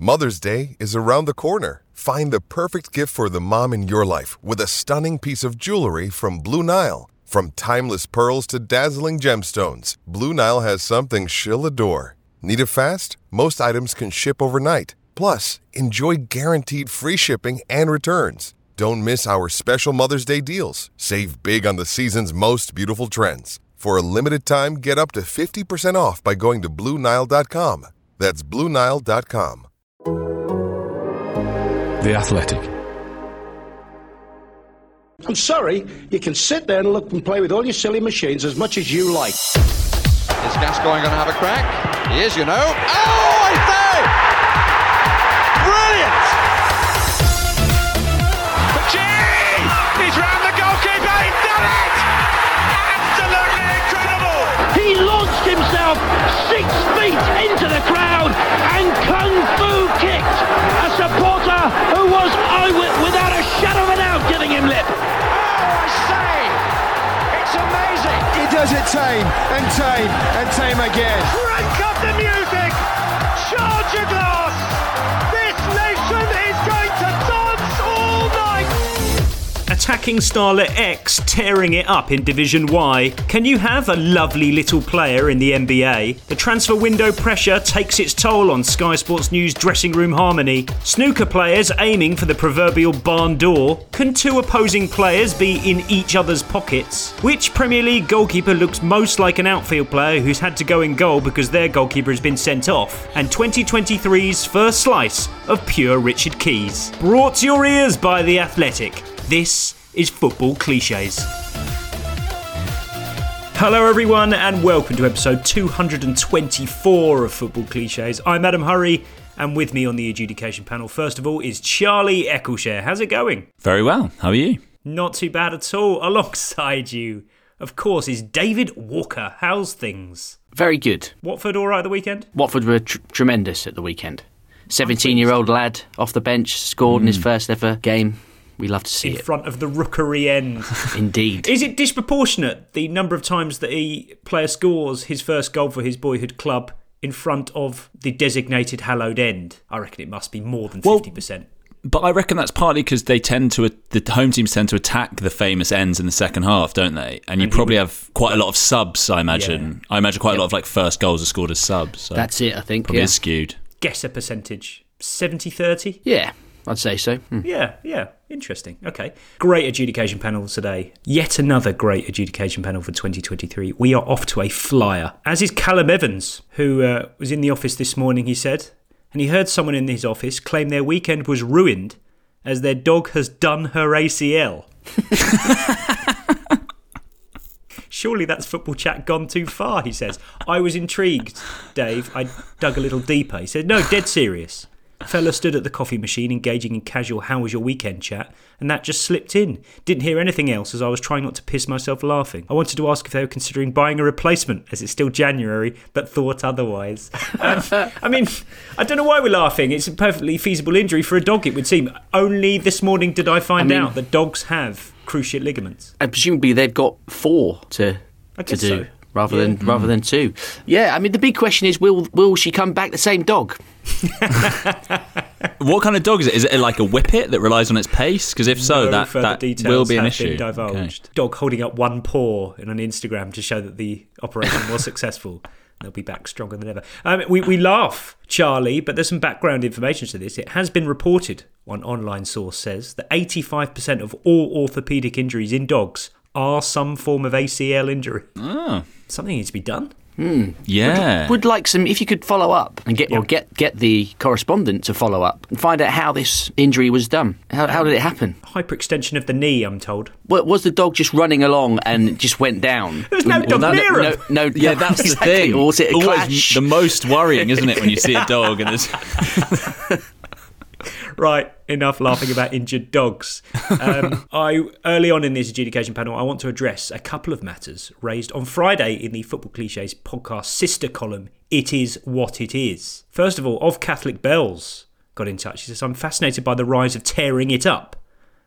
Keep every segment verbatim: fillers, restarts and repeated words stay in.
Mother's Day is around the corner. Find the perfect gift for the mom in your life with a stunning piece of jewelry from Blue Nile. From timeless pearls to dazzling gemstones, Blue Nile has something she'll adore. Need it fast? Most items can ship overnight. Plus, enjoy guaranteed free shipping and returns. Don't miss our special Mother's Day deals. Save big on the season's most beautiful trends. For a limited time, get up to fifty percent off by going to Blue Nile dot com. That's Blue Nile dot com. The Athletic. I'm sorry, you can sit there and look and play with all your silly machines as much as you like. Is Gascoigne going to have a crack? He is, you know. Oh, I say! Brilliant! Gee! He's round the goalkeeper, he's done it! Absolutely incredible! He launched himself six feet into the crowd and kung fu kicked a supporter who was, I w- without a shadow of a doubt, giving him lip. Oh, I say! It's amazing! He does it tame and tame and tame again. Crank up the music! Charge your glass! This nation is going to dance all night! Attacking starlet X tearing it up in Division Y. Can you have a lovely little player in the N B A? The transfer window pressure takes its toll on Sky Sports News dressing room harmony. Snooker players aiming for the proverbial barn door. Can two opposing players be in each other's pockets? Which Premier League goalkeeper looks most like an outfield player who's had to go in goal because their goalkeeper has been sent off? And twenty twenty-three's first slice of pure Richard Keys. Brought to your ears by The Athletic. This is Football Clichés. Hello everyone and welcome to episode two hundred twenty-four of Football Clichés. I'm Adam Hurrey and with me on the adjudication panel first of all is Charlie Eccleshare. How's it going? Very well. How are you? Not too bad at all. Alongside you, of course, is David Walker. How's things? Very good. Watford all right at the weekend? Watford were tr- tremendous at the weekend. seventeen-year-old lad off the bench, scored mm. in his first ever game. We love to see in it. In front of the Rookery end. Indeed. Is it disproportionate, the number of times that a player scores his first goal for his boyhood club in front of the designated hallowed end? I reckon it must be more than fifty percent. Well, but I reckon that's partly because they tend to, the home teams tend to attack the famous ends in the second half, don't they? And you and probably have quite a lot of subs, I imagine. Yeah. I imagine quite yep. a lot of like first goals are scored as subs. So that's it, I think. Probably yeah. is skewed. Guess a percentage. seventy thirty? Yeah. I'd say so. Hmm. Yeah, yeah. Interesting. Okay. Great adjudication panel today. Yet another great adjudication panel for twenty twenty-three. We are off to a flyer, as is Callum Evans, who uh, was in the office this morning, he said, and he heard someone in his office claim their weekend was ruined as their dog has done her A C L. Surely that's football chat gone too far, he says. I was intrigued, Dave. I dug a little deeper. He said, no, dead serious. Fella stood at the coffee machine engaging in casual how was your weekend chat, and that just slipped in. Didn't hear anything else as I was trying not to piss myself laughing. I wanted to ask if they were considering buying a replacement as it's still January, but thought otherwise. um, I mean, I don't know why we're laughing. It's a perfectly feasible injury for a dog, it would seem. Only this morning did I find I mean, out that dogs have cruciate ligaments. And presumably they've got four to, I to guess do. So. Rather yeah. than mm. rather than two. Yeah, I mean, the big question is, will will she come back the same dog? What kind of dog is it? Is it like a whippet that relies on its pace? Because if so, no that, that will be an issue. Been divulged. Okay. Dog holding up one paw in an Instagram to show that the operation was successful. They'll be back stronger than ever. Um, we, we laugh, Charlie, but there's some background information to this. It has been reported, one online source says, that eighty-five percent of all orthopaedic injuries in dogs are some form of A C L injury. Oh. Something needs to be done. Mm. Yeah. Would, would like some, if you could follow up and get, yeah. or get, get the correspondent to follow up and find out how this injury was done. How, how did it happen? Hyperextension of the knee, I'm told. Well, was the dog just running along and just went down? There was no dog well, near no, him. No, no, yeah, no, that's exactly. the thing. Or was it a Always clash? The most worrying, isn't it, when you see a dog and there's... Right, enough laughing about injured dogs. Um, I early on in this adjudication panel, I want to address a couple of matters raised on Friday in the Football Clichés podcast sister column, It Is What It Is. First of all, Of Catholic Bells got in touch. He says, I'm fascinated by the rise of tearing it up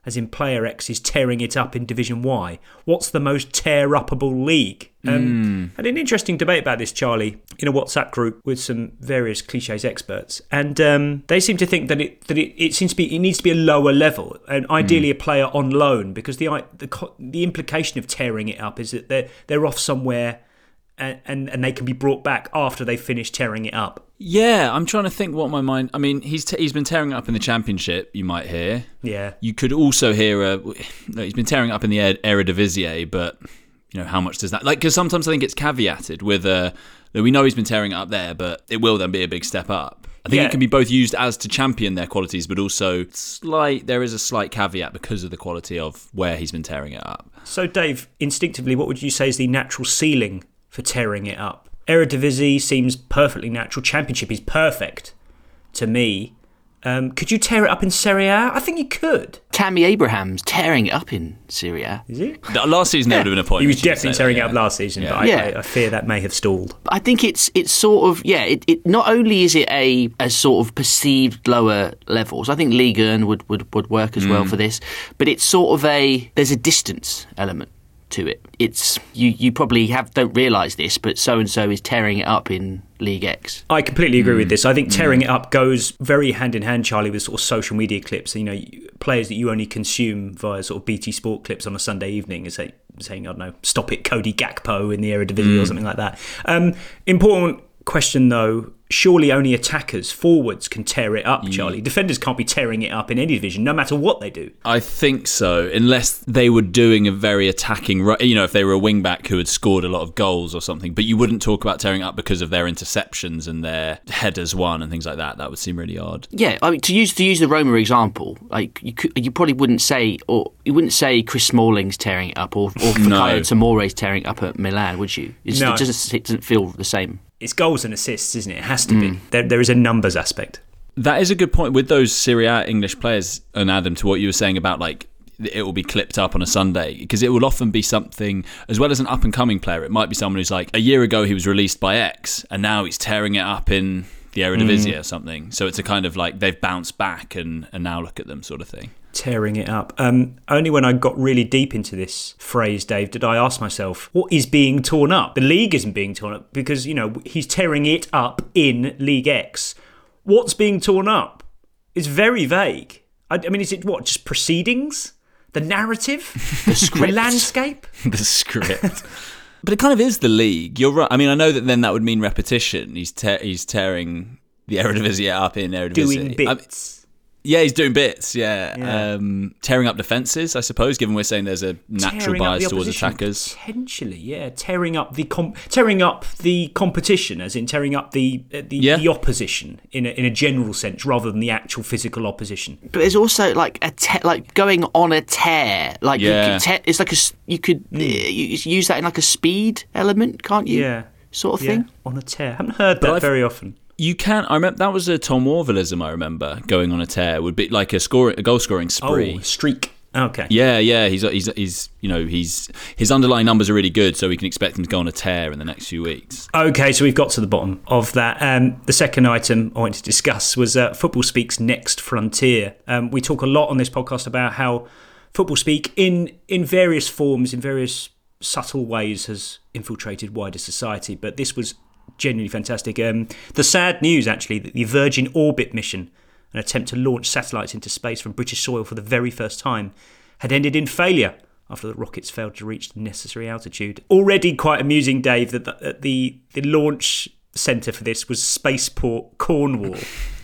as in player X, is tearing it up in Division Y? What's the most tear-uppable league? Um, mm. Had an interesting debate about this, Charlie, in a WhatsApp group with some various cliches experts, and um, they seem to think that it that it, it seems to be it needs to be a lower level, and ideally mm. a player on loan, because the the the implication of tearing it up is that they're they're off somewhere, and and, and they can be brought back after they finish tearing it up. Yeah, I'm trying to think what my mind... I mean, he's t- he's been tearing it up in the Championship, you might hear. Yeah. You could also hear... A, he's been tearing it up in the Eredivisie, but, you know, how much does that... Like, because sometimes I think it's caveated with... Uh, we know he's been tearing it up there, but it will then be a big step up. I think yeah. it can be both used as to champion their qualities, but also slight. There is a slight caveat because of the quality of where he's been tearing it up. So, Dave, instinctively, what would you say is the natural ceiling for tearing it up? Eredivisie seems perfectly natural. Championship is perfect to me. Um, could you tear it up in Serie A? I think you could. Tammy Abraham's tearing it up in Serie A. Is he? Last season yeah. there would have been a point. He was definitely tearing that, it up yeah. last season, yeah. but I, yeah. I, I fear that may have stalled. I think it's it's sort of, yeah, it, it not only is it a, a sort of perceived lower levels, I think Ligue one would, would, would work as mm. well for this, but it's sort of a, there's a distance element to it. It's you, you probably have don't realise this, but so and so is tearing it up in League X. I completely agree mm. with this. I think tearing mm. it up goes very hand in hand, Charlie, with sort of social media clips. You know, players that you only consume via sort of B T Sport clips on a Sunday evening, is say, saying, I don't know, stop it, Cody Gakpo in the Eredivisie mm. or something like that. Um, important question though. Surely only attackers, forwards, can tear it up, Charlie. Yeah. Defenders can't be tearing it up in any division, no matter what they do. I think so, unless they were doing a very attacking... You know, if they were a wing-back who had scored a lot of goals or something. But you wouldn't talk about tearing up because of their interceptions and their headers won and things like that. That would seem really odd. Yeah, I mean, to use to use the Roma example, like you could, you probably wouldn't say... or you wouldn't say Chris Smalling's tearing it up or, or Fikayo no. Tomore's tearing it up at Milan, would you? It's, no. It doesn't, it doesn't feel the same. It's goals and assists, isn't it? It has to mm. be. There, there is a numbers aspect. That is a good point with those Serie A English players, and Adam, to what you were saying about like it will be clipped up on a Sunday, because it will often be something, as well as an up-and-coming player, it might be someone who's like, a year ago he was released by X, and now he's tearing it up in the Eredivisie mm. or something. So it's a kind of like they've bounced back and, and now look at them sort of thing. Tearing it up. Um, only when I got really deep into this phrase, Dave, did I ask myself, what is being torn up? The league isn't being torn up because, you know, he's tearing it up in League X. What's being torn up? It's very vague. I, I mean, is it what, just proceedings? The narrative? The script? The landscape? The script. But it kind of is the league. You're right. I mean, I know that then that would mean repetition. He's te- he's tearing the Eredivisie up in Eredivisie. Doing bits. I, Yeah, he's doing bits, yeah. yeah. Um, tearing up defences, I suppose, given we're saying there's a natural tearing bias towards attackers. Potentially, yeah. Tearing up the com- tearing up the competition, as in tearing up the uh, the, yeah. the opposition in a, in a general sense, rather than the actual physical opposition. But there's also like a te- like going on a tear. Like yeah. you could te- it's like a you could mm. uh, use that in like a speed element, can't you? Yeah, sort of yeah. thing. On a tear. I haven't heard but that I've- very often. You can. I remember that was a Tom Worvelism. I remember going on a tear would be like a score, a goal scoring spree. Oh, streak. Okay. Yeah, yeah. He's he's he's you know he's his underlying numbers are really good, so we can expect him to go on a tear in the next few weeks. Okay, so we've got to the bottom of that. Um, the second item I wanted to discuss was uh, Football Speak's Next Frontier. Um, we talk a lot on this podcast about how Football Speak, in in various forms, in various subtle ways, has infiltrated wider society. But this was genuinely fantastic. Um, the sad news, actually, that the Virgin Orbit mission, an attempt to launch satellites into space from British soil for the very first time, had ended in failure after the rockets failed to reach the necessary altitude. Already quite amusing, Dave, that the, that the, the launch centre for this was Spaceport Cornwall.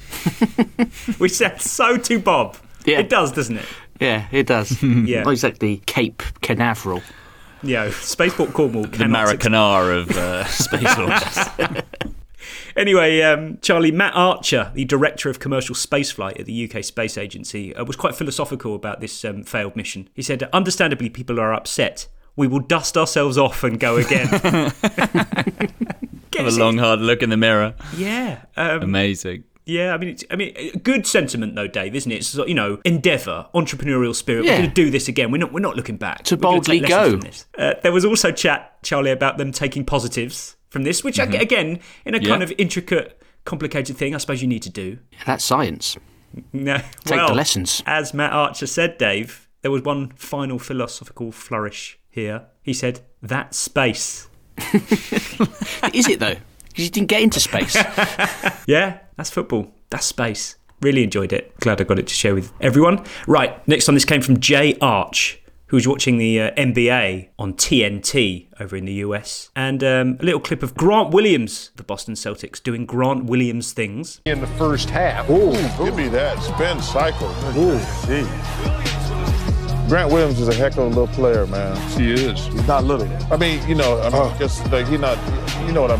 Which sounds so to Bob. Yeah. It does, doesn't it? Yeah, it does. Yeah. Not exactly Cape Canaveral. Yeah, Spaceport Cornwall. The Maracana of uh, space launches. Anyway, um, Charlie, Matt Archer, the director of commercial spaceflight at the U K Space Agency, uh, was quite philosophical about this um, failed mission. He said, understandably, people are upset. We will dust ourselves off and go again. Have a long, hard look in the mirror. Yeah. Um, Amazing. Yeah, I mean, it's, I mean, good sentiment though, Dave, isn't it? It's, you know, endeavour, entrepreneurial spirit. Yeah. We're going to do this again. We're not. We're not looking back. To we're boldly take go. From this. Uh, there was also chat, Charlie, about them taking positives from this, which mm-hmm. again, in a yeah. kind of intricate, complicated thing, I suppose you need to do. Yeah, that's science. No, Take well, the lessons. As Matt Archer said, Dave, there was one final philosophical flourish here. He said, "That's space." Is it though? Because you didn't get into space. Yeah, that's football. That's space. Really enjoyed it. Glad I got it to share with everyone. Right, next one. This came from Jay Arch, who was watching the uh, N B A on T N T over in the U S. And um, a little clip of Grant Williams, the Boston Celtics, doing Grant Williams things. In the first half. Ooh, give me that. Spin cycle. Ooh, gee. Grant Williams is a heck of a little player, man. He is. He's not little. I mean, you know, I mean, oh. just like he not, you know what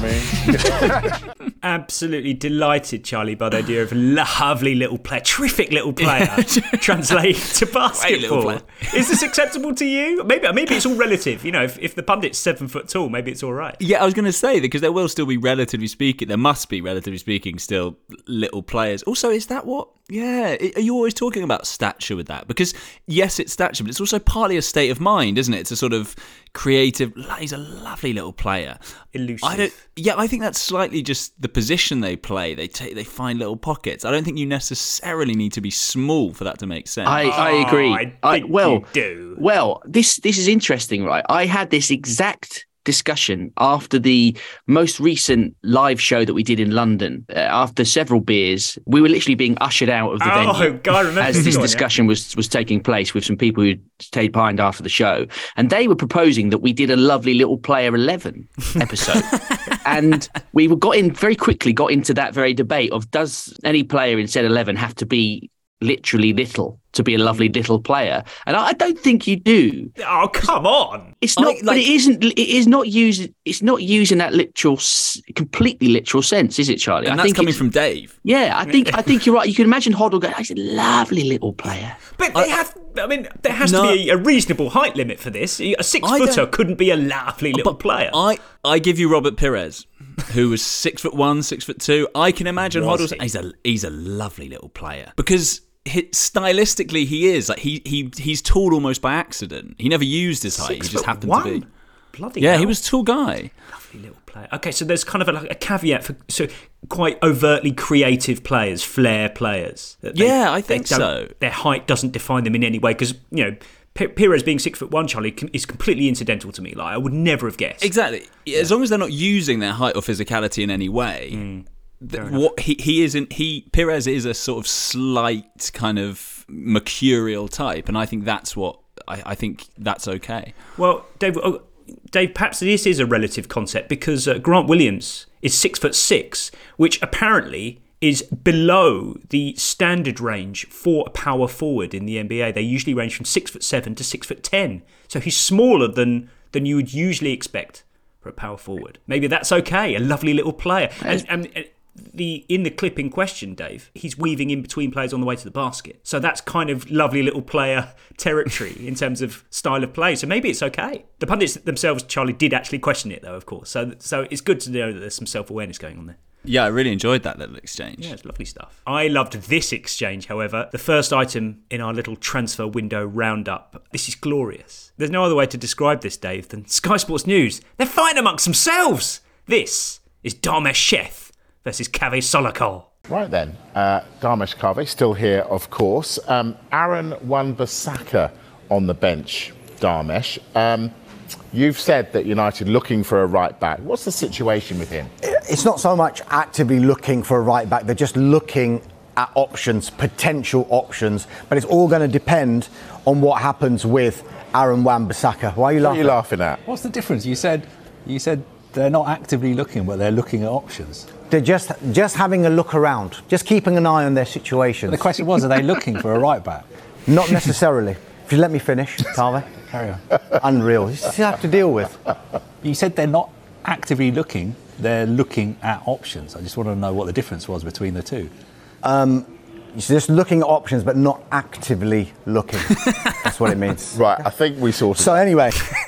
I mean. Absolutely delighted, Charlie, by the idea of a lovely little player, terrific little player, translate to basketball. Is this acceptable to you? Maybe, maybe it's all relative. You know, if, if the pundit's seven foot tall, maybe it's all right. Yeah, I was going to say, because there will still be, relatively speaking, there must be, relatively speaking, still little players. Also, is that what? Yeah, are you always talking about stature with that? Because yes, it's stature, but it's also partly a state of mind, isn't it? It's a sort of creative. He's a lovely little player. Elusive. I don't. Yeah, I think that's slightly just the position they play. They take, they find little pockets. I don't think you necessarily need to be small for that to make sense. I, I agree. Oh, I, I well, you do. Well, this this is interesting, right? I had this exact discussion after the most recent live show that we did in London. Uh, after several beers, we were literally being ushered out of the oh, venue God, I remember as this one, discussion yeah. was was taking place with some people who stayed behind after the show, and they were proposing that we did a lovely little Player eleven episode. And we got in very quickly got into that very debate of, does any player in set eleven have to be literally little to be a lovely little player? And I don't think you do. Oh, come on! It's not, I, like, but it isn't. It is not using. It's not using that literal, completely literal sense, is it, Charlie? And I that's think coming from Dave. Yeah, I think. I think you're right. You can imagine Hoddle going, "He's a lovely little player." But they I, have. I mean, there has no, to be a reasonable height limit for this. A six footer couldn't be a lovely little player. I, I give you Robert Pires, who was six foot one, six foot two. I can imagine Hoddle's. He's a he's a lovely little player because. He, stylistically, he is like he he he's tall almost by accident. He never used his height; Six he just happened one? to be. Bloody yeah, hell. he was a tall guy. Lovely little player. Okay, so there's kind of a, like a caveat for so quite overtly creative players, flair players. They, yeah, I think so. Their height doesn't define them in any way because you know. P- Pires being six foot one, Charlie, is completely incidental to me. Like I would never have guessed. Exactly. Yeah. As long as they're not using their height or physicality in any way. Mm. The, what he he isn't he Pires is a sort of slight kind of mercurial type, and I think that's what I, I think that's okay. Well, Dave, oh, Dave, perhaps this is a relative concept because uh, Grant Williams is six foot six, which apparently is below the standard range for a power forward in the N B A. They usually range from six foot seven to six foot ten, so he's smaller than than you would usually expect for a power forward. Maybe that's okay. A lovely little player, and. and, and The in the clip in question, Dave, he's weaving in between players on the way to the basket. So that's kind of lovely little player territory in terms of style of play. So maybe it's okay. The pundits themselves, Charlie, did actually question it, though, of course. So so it's good to know that there's some self-awareness going on there. Yeah, I really enjoyed that little exchange. Yeah, it's lovely stuff. I loved this exchange, however. The first item in our little transfer window roundup. This is glorious. There's no other way to describe this, Dave, than Sky Sports News. They're fighting amongst themselves. This is Dharmesh Sheth versus Kaveh Solakol. Right then, uh, Dharmesh Kaveh still here, of course. Um, Aaron Wan-Bissaka on the bench, Dharmesh. Um, you've said that United looking for a right back. What's the situation with him? It's not so much actively looking for a right back. They're just looking at options, potential options. But it's all going to depend on what happens with Aaron Wan-Bissaka. Why are you laughing? What are you laughing at? What's the difference? You said, you said they're not actively looking, but they're looking at options. They're just just having a look around, just keeping an eye on their situation. The question was, are they looking for a right back? Not necessarily. If you let me finish, Kaveh. Carry on. Unreal. You just have to deal with. You said they're not actively looking, they're looking at options. I just want to know what the difference was between the two. Um, just looking at options, but not actively looking. That's what it means. Right, I think we sorted. So anyway.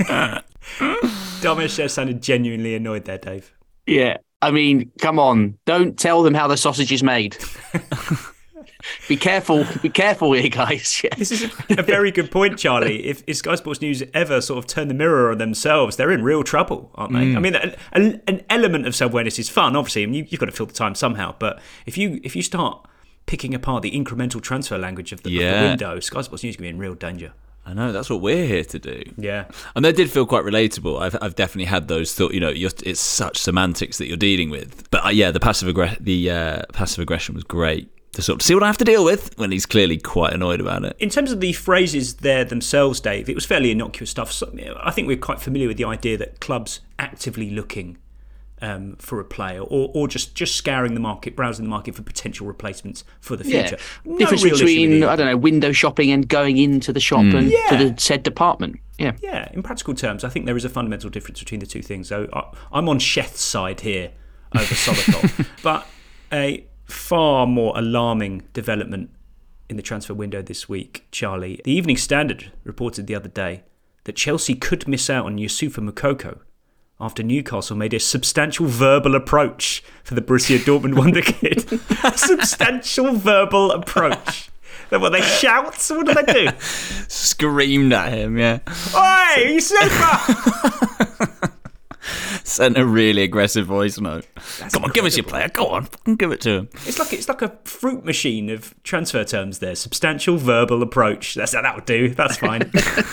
Dharmesh Sheth sounded genuinely annoyed there, Dave. Yeah. I mean, come on. Don't tell them how the sausage is made. Be careful. Be careful here, guys. Yeah. This is a very good point, Charlie. If, if Sky Sports News ever sort of turn the mirror on themselves, they're in real trouble, aren't they? Mm. I mean, a, a, an element of self-awareness is fun, obviously, and you, you've got to fill the time somehow. But if you if you start picking apart the incremental transfer language of the, yeah. of the window, Sky Sports News can be in real danger. I know, that's what we're here to do. Yeah. And that did feel quite relatable. I've I've definitely had those thoughts, you know, you're, it's such semantics that you're dealing with. But uh, yeah, the passive aggre- the uh, passive aggression was great to sort of see what I have to deal with when he's clearly quite annoyed about it. In terms of the phrases there themselves, Dave, it was fairly innocuous stuff. So, I think we're quite familiar with the idea that clubs actively looking Um, for a player, or, or just, just scouring the market, browsing the market for potential replacements for the future. Yeah. No Difference real between, I don't know, window shopping and going into the shop Mm. and Yeah. to the said department. Yeah. Yeah, in practical terms, I think there is a fundamental difference between the two things. So I, I'm on Sheth's side here over Solokov. But a far more alarming development in the transfer window this week, Charlie. The Evening Standard reported the other day that Chelsea could miss out on Yusufa Moukoko after Newcastle made a substantial verbal approach for the Borussia Dortmund wonder kid. Substantial verbal approach. What, they shout? What do they do? Screamed at him, yeah. Oi, Yusufa! Sent a really aggressive voice note. That's Come on, give us your player. Go on, fucking give it to him. It's like it's like a fruit machine of transfer terms there. Substantial verbal approach. That's that would do. That's fine.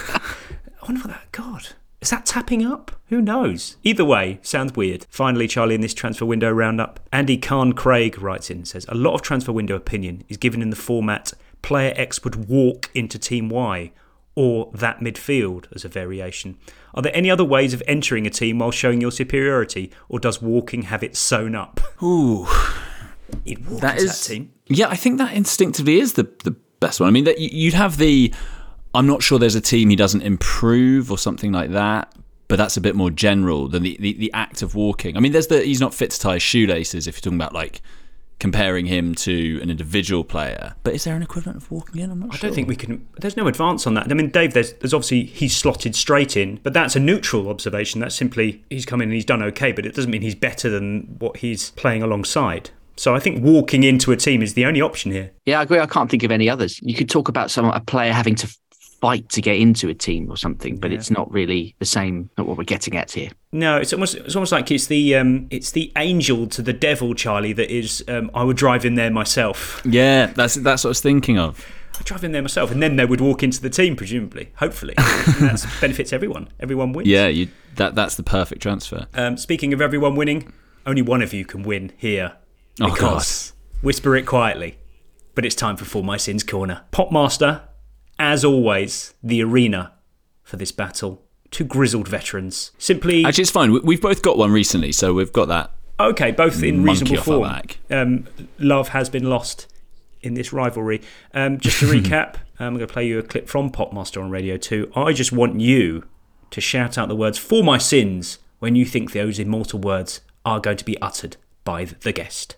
I wonder what that. God. Is that tapping up? Who knows? Either way, sounds weird. Finally, Charlie, in this transfer window roundup, Andy Khan Craig writes in and says, a lot of transfer window opinion is given in the format player X would walk into team Y, or that midfield as a variation. Are there any other ways of entering a team while showing your superiority, or does walking have it sewn up? Ooh. He'd walk That into is, that team. Yeah, I think that instinctively is the, the best one. I mean, that you'd have the... I'm not sure there's a team he doesn't improve or something like that, but that's a bit more general than the, the, the act of walking. I mean, there's the he's not fit to tie his shoelaces if you're talking about like comparing him to an individual player. But is there an equivalent of walking in? I'm not I sure. don't think we can. There's no advance on that. I mean, Dave, there's, there's obviously he's slotted straight in, but that's a neutral observation. That's simply he's come in and he's done okay, but it doesn't mean he's better than what he's playing alongside. So I think walking into a team is the only option here. Yeah, I agree. I can't think of any others. You could talk about some a player having to fight to get into a team or something, but yeah. It's not really the same. Not what we're getting at here. No, it's almost it's almost like it's the um, it's the angel to the devil, Charlie. That is, um, I would drive in there myself. Yeah, that's that's what I was thinking of. I'd drive in there myself, and then they would walk into the team, presumably, hopefully. And that benefits everyone. Everyone wins. Yeah, you, that that's the perfect transfer. Um, speaking of everyone winning, only one of you can win here. Because, oh, whisper it quietly, but it's time for For My Sins Corner. Popmaster, as always, the arena for this battle. Two grizzled veterans. Simply... Actually, it's fine. We've both got one recently, so we've got that. Okay, both in reasonable form. Back. Um, love has been lost in this rivalry. Um, just to recap, I'm going to play you a clip from Popmaster on Radio two. I just want you to shout out the words "For My Sins" when you think those immortal words are going to be uttered by the guest.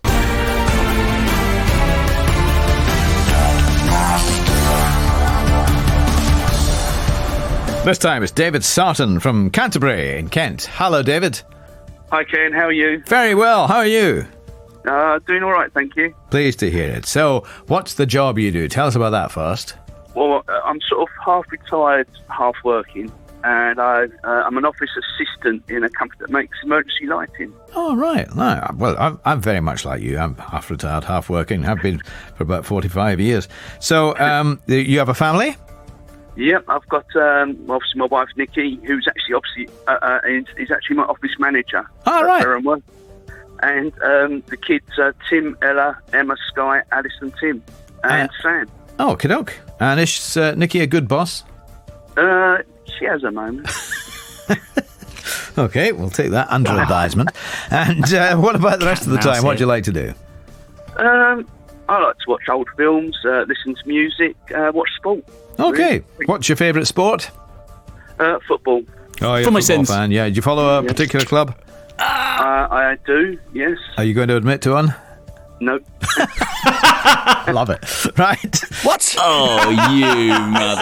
This time it's David Sarton from Canterbury in Kent. Hello, David. Hi, Ken. How are you? Very well. How are you? Uh, doing all right, thank you. Pleased to hear it. So, what's the job you do? Tell us about that first. Well, I'm sort of half retired, half working, and I, uh, I'm an office assistant in a company that makes emergency lighting. Oh, right. No, well, I'm, I'm very much like you. I'm half retired, half working. Have been for about forty-five years. So, um, you have a family? Yep, I've got um, obviously my wife Nikki, who's actually obviously uh, uh, is, is actually my office manager. Oh, right. And um, the kids are Tim, Ella, Emma, Sky, Alice, and Tim, and uh, Sam. Oh, kidok. And is uh, Nikki a good boss? Uh, she has a moment. Okay, we'll take that under advisement. And uh, what about the rest of the time? What do you like to do? Um, I like to watch old films, uh, listen to music, uh, watch sport. Okay. Really. What's your favourite sport? Uh, football. Oh, you're a football fan, yeah. Do you follow a yes. particular club? Uh, I do, yes. Are you going to admit to one? No. Love it. Right. What? Oh, you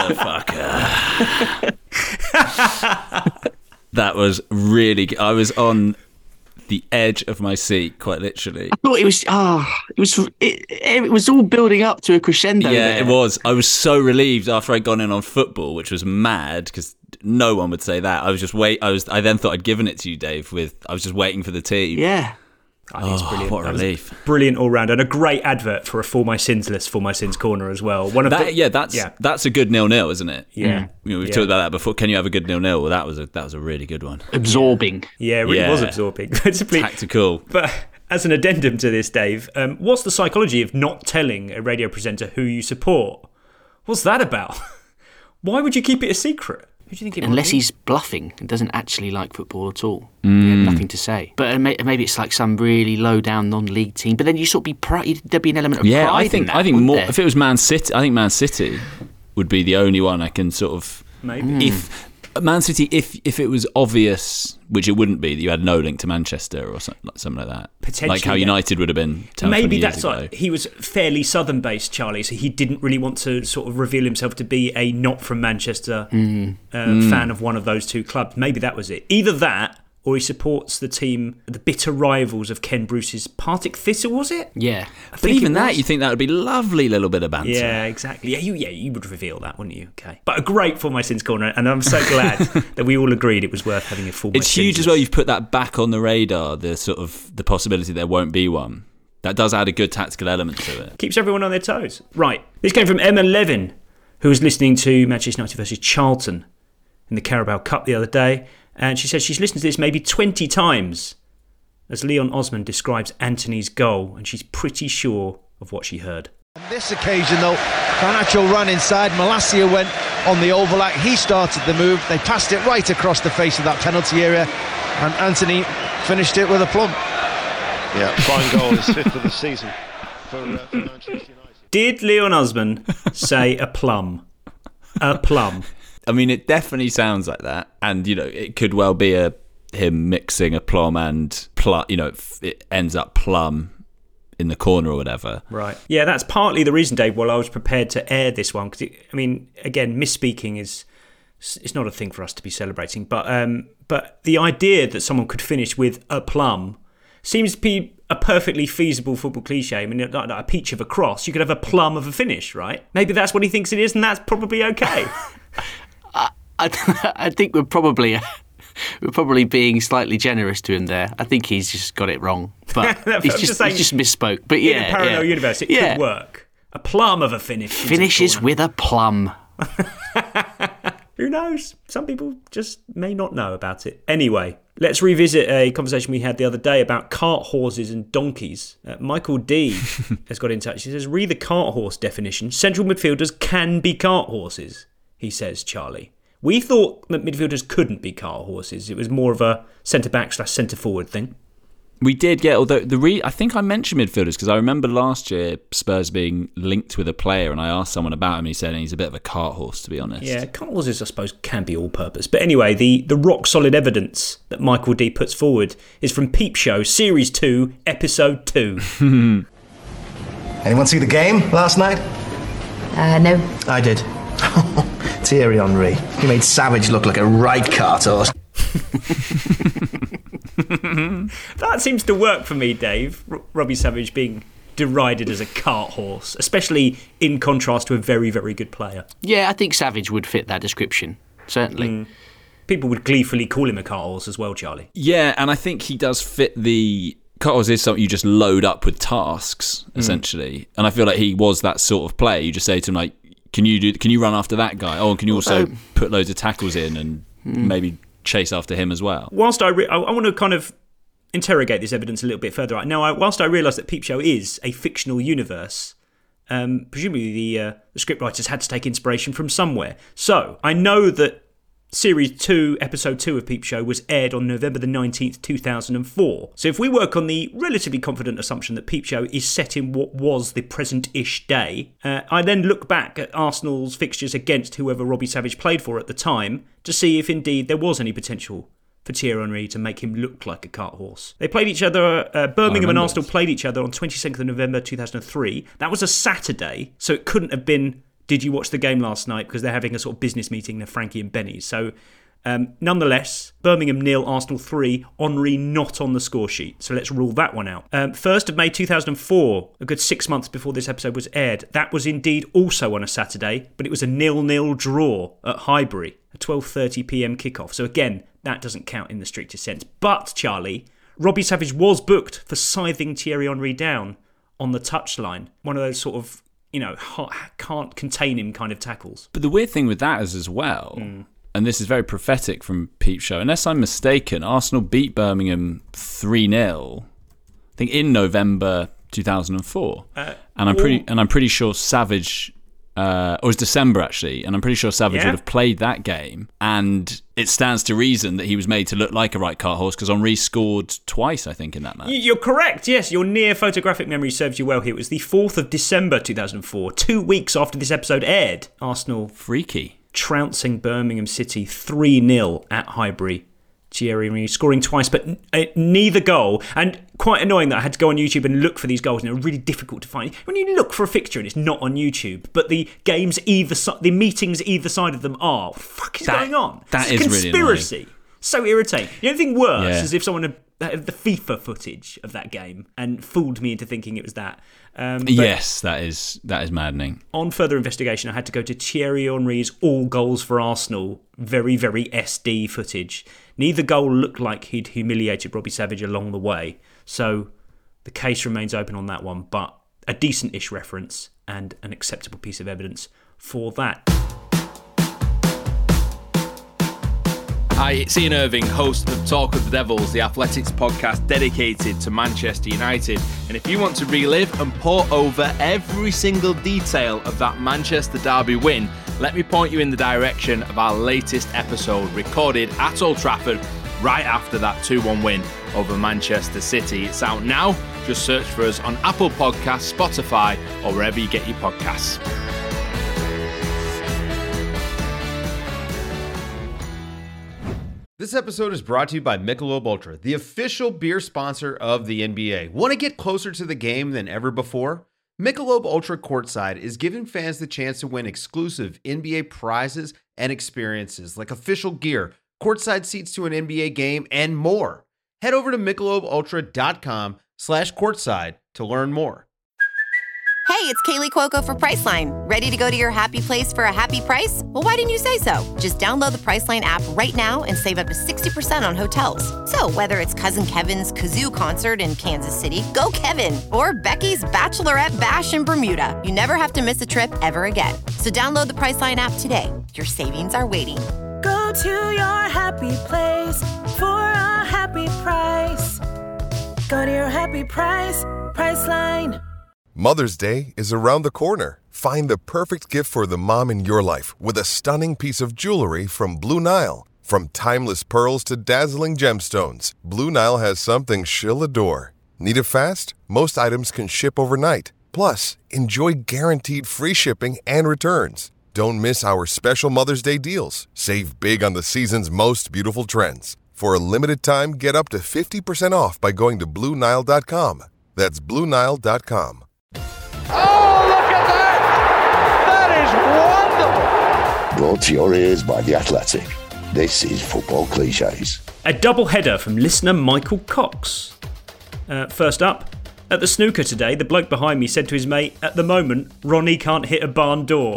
motherfucker. That was really good. I was on the edge of my seat, quite literally. I thought it was, oh, it was, it, it was all building up to a crescendo. Yeah, there. It was. I was so relieved after I'd gone in on football, which was mad because no one would say that. I was just wait. I was. I then thought I'd given it to you, Dave. With I was just waiting for the team. Yeah. I think it's brilliant. What a That was relief. Brilliant all round, and a great advert for a For My Sins list, For My Sins Corner as well. One of That, the, yeah, that's yeah. that's a good nil-nil, isn't it? Yeah. You know, we've Yeah. talked about that before. Can you have a good nil-nil? Well, that was a that was a really good one. Absorbing. Yeah, it really Yeah. was absorbing. Principally- Tactical. But as an addendum to this, Dave, um, what's the psychology of not telling a radio presenter who you support? What's that about? Why would you keep it a secret? Who do you think it Unless might be? he's bluffing and doesn't actually like football at all. Mm. He had nothing to say. But uh, may- maybe it's like some really low-down non-league team. But then you sort of be pride. There'd be an element of Yeah, pride I think in that, I think wouldn't more. there? If it was Man City, I think Man City would be the only one I can sort of Maybe. if Man City, if if it was obvious, which it wouldn't be, that you had no link to Manchester or something like, something like that. Potentially, like how yeah. United would have been. ten, Maybe twenty years that's ago. like he was fairly Southern-based, Charlie, so he didn't really want to sort of reveal himself to be a not from Manchester Mm. uh, Mm. fan of one of those two clubs. Maybe that was it. Either that, or he supports the team, the bitter rivals of Ken Bruce's Partick Thistle, was it? Yeah. I But think even it that, was. you think that would be lovely little bit of banter. Yeah, exactly. Yeah, you yeah you would reveal that, wouldn't you? Okay, but a great For My Sins Corner, and I'm so glad that we all agreed it was worth having a For My It's Sins. huge as well. You've put that back on the radar. The sort of the possibility there won't be one. That does add a good tactical element to it. Keeps everyone on their toes. Right. This came from Emma Levin, who was listening to Manchester United versus Charlton in the Carabao Cup the other day, and she says she's listened to this maybe twenty times as Leon Osman describes Anthony's goal, and she's pretty sure of what she heard. On this occasion, though, Garnacho ran inside. Malacia went on the overlap. He started the move. They passed it right across the face of that penalty area, and Anthony finished it with a plump. Yeah, fine goal, his fifth of the season for, uh, for Manchester United. Did Leon Osman say a plum? A plum. I mean, it definitely sounds like that, and you know, it could well be a him mixing a plum and plum. You know, it, it ends up plum in the corner or whatever. Right. Yeah, that's partly the reason, Dave. Well, I was prepared to air this one because, I mean, again, misspeaking is it's not a thing for us to be celebrating. But um, but the idea that someone could finish with a plum seems to be a perfectly feasible football cliche. I mean, like a peach of a cross, you could have a plum of a finish, right? Maybe that's what he thinks it is, and that's probably okay. I, I think we're probably we're probably being slightly generous to him there. I think he's just got it wrong, but I'm he's just just, saying, he's just misspoke. But yeah, in a parallel yeah. universe, it yeah. could work. A plum of a finish. into the Finishes corner. with a plum. Who knows? Some people just may not know about it. Anyway, let's revisit a conversation we had the other day about cart horses and donkeys. Uh, Michael D has got in touch. He says, read the cart horse definition. Central midfielders can be cart horses, he says, Charlie. We thought that midfielders couldn't be cart horses. It was more of a centre-back slash centre-forward thing. We did get, although the re, I think I mentioned midfielders because I remember last year Spurs being linked with a player, and I asked someone about him. He said he's a bit of a cart horse, to be honest. Yeah, cart horses, I suppose, can be all-purpose. But anyway, the, the rock-solid evidence that Michael D puts forward is from Peep Show, Series two, Episode two. Anyone see the game last night? Uh, no. I did. Thierry Henry. He made Savage look like a right cart horse. That seems to work for me, Dave. R- Robbie Savage being derided as a cart horse, especially in contrast to a very, very good player. Yeah, I think Savage would fit that description, certainly. Mm. People would gleefully call him a cart horse as well, Charlie. Yeah, and I think he does fit the... Cart horse is something you just load up with tasks, essentially. Mm. And I feel like he was that sort of player. You just say to him, like, can you do? Can you run after that guy? Oh, and can you also Although, put loads of tackles in and mm. maybe chase after him as well? Whilst I, re- I, I want to kind of interrogate this evidence a little bit further. Now, I, whilst I realise that Peep Show is a fictional universe, um, presumably the, uh, the scriptwriters had to take inspiration from somewhere. So I know that Series two, Episode two of Peep Show was aired on November the nineteenth, two thousand four. So if we work on the relatively confident assumption that Peep Show is set in what was the present-ish day, uh, I then look back at Arsenal's fixtures against whoever Robbie Savage played for at the time to see if indeed there was any potential for Thierry Henry to make him look like a cart horse. They played each other, uh, Birmingham and Arsenal played each other on twenty-second of November two thousand three. That was a Saturday, so it couldn't have been... Did you watch the game last night? Because they're having a sort of business meeting, they're Frankie and Benny. So, um, nonetheless, Birmingham nil, Arsenal three, Henry not on the score sheet. So let's rule that one out. Um, first of May two thousand four, a good six months before this episode was aired, that was indeed also on a Saturday, but it was a nil-nil draw at Highbury, a twelve thirty p m kickoff. So again, that doesn't count in the strictest sense. But, Charlie, Robbie Savage was booked for scything Thierry Henry down on the touchline. One of those sort of, you know, can't contain him kind of tackles. But the weird thing with that is as well, mm. and this is very prophetic from Peep Show, unless I'm mistaken, Arsenal beat Birmingham three nil, I think in November two thousand four. Uh, and I'm pretty and I'm pretty sure Savage uh, or it was December actually, and I'm pretty sure Savage yeah. would have played that game, and it stands to reason that he was made to look like a right cart horse because Henry scored twice, I think, in that match. You're correct, yes. Your near photographic memory serves you well here. It was the fourth of December two thousand four, two weeks after this episode aired. Arsenal freaky trouncing Birmingham City three nil at Highbury. Thierry Henry scoring twice, but neither goal. And quite annoying that I had to go on YouTube and look for these goals, and they're really difficult to find. When you look for a fixture and it's not on YouTube, but the games either si- the meetings either side of them are, what the fuck is that, going on? That it's is a conspiracy. Really annoying. So irritating. The only thing worse yeah. is if someone had had the FIFA footage of that game and fooled me into thinking it was that. Um, yes, that is that is maddening. On further investigation, I had to go to Thierry Henry's all goals for Arsenal, very, very S D footage. Neither goal looked like he'd humiliated Robbie Savage along the way. So the case remains open on that one, but a decent-ish reference and an acceptable piece of evidence for that. Hi, it's Ian Irving, host of Talk of the Devils, the athletics podcast dedicated to Manchester United. And if you want to relive and pore over every single detail of that Manchester derby win, let me point you in the direction of our latest episode, recorded at Old Trafford right after that two one win over Manchester City. It's out now. Just search for us on Apple Podcasts, Spotify, or wherever you get your podcasts. This episode is brought to you by Michelob Ultra, the official beer sponsor of the N B A. Want to get closer to the game than ever before? Michelob Ultra Courtside is giving fans the chance to win exclusive N B A prizes and experiences like official gear, courtside seats to an N B A game, and more. Head over to michelobultra.com slash courtside to learn more. Hey, it's Kaylee Cuoco for Priceline. Ready to go to your happy place for a happy price? Well, why didn't you say so? Just download the Priceline app right now and save up to sixty percent on hotels. So whether it's Cousin Kevin's Kazoo Concert in Kansas City, go Kevin, or Becky's Bachelorette Bash in Bermuda, you never have to miss a trip ever again. So download the Priceline app today. Your savings are waiting. Go to your happy place for a happy price. Go to your happy price, Priceline. Mother's Day is around the corner. Find the perfect gift for the mom in your life with a stunning piece of jewelry from Blue Nile. From timeless pearls to dazzling gemstones, Blue Nile has something she'll adore. Need it fast? Most items can ship overnight. Plus, enjoy guaranteed free shipping and returns. Don't miss our special Mother's Day deals. Save big on the season's most beautiful trends. For a limited time, get up to fifty percent off by going to Blue Nile dot com. That's Blue Nile dot com. Oh, look at that! That is wonderful! Brought to your ears by The Athletic. This is Football Cliches. A double header from listener Michael Cox. Uh, first up, at the snooker today, the bloke behind me said to his mate, at the moment, Ronnie can't hit a barn door.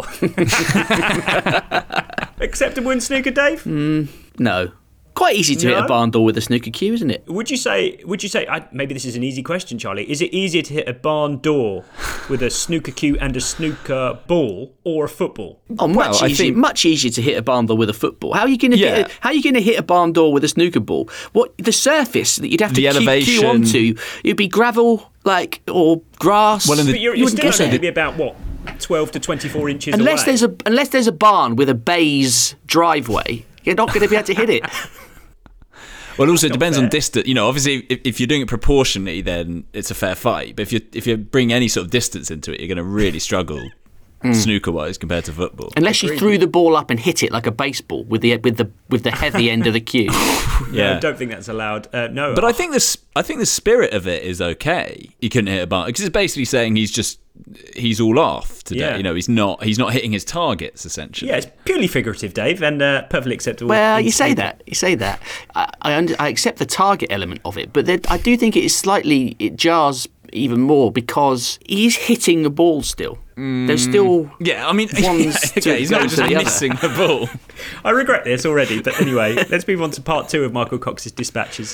Acceptable in snooker, Dave? Mm, no. Quite easy to no? hit a barn door with a snooker cue, isn't it? Would you say, Would you say? I, maybe this is an easy question, Charlie. Is it easier to hit a barn door with a snooker cue and a snooker ball, or a football? Oh, much well, easier. think... Much easier to hit a barn door with a football. How are you going to yeah. hit? A, how are you going to hit a barn door with a snooker ball? What the surface that you'd have to the cue, elevation. cue onto? It'd be gravel, like or grass. Well, the, but you're, you you're still going to be about what? twelve to twenty-four inches unless away. there's a unless there's a barn with a baize driveway, you're not going to be able to hit it. Well, also it depends fair. on distance. You know, obviously, if, if you're doing it proportionally, then it's a fair fight. But if you if you bring any sort of distance into it, you're going to really struggle mm. snooker-wise compared to football. Unless you threw the ball up and hit it like a baseball with the with the with the heavy end of the cue. Yeah, no, I don't think that's allowed. Uh, no, but I think this I think the spirit of it is okay. He couldn't hit a barn because it's basically saying he's just. He's all off today. Yeah. You know, he's not. He's not hitting his targets. Essentially, yeah. It's purely figurative, Dave, and uh, perfectly acceptable. Well, you say that. You say that. I I, under, I accept the target element of it, but there, I do think it is slightly. It jars even more because he's hitting the ball still. Mm. There's still. Yeah, I mean, ones okay, to he's not just the missing other. the ball. I regret this already, but anyway, let's move on to part two of Michael Cox's dispatches.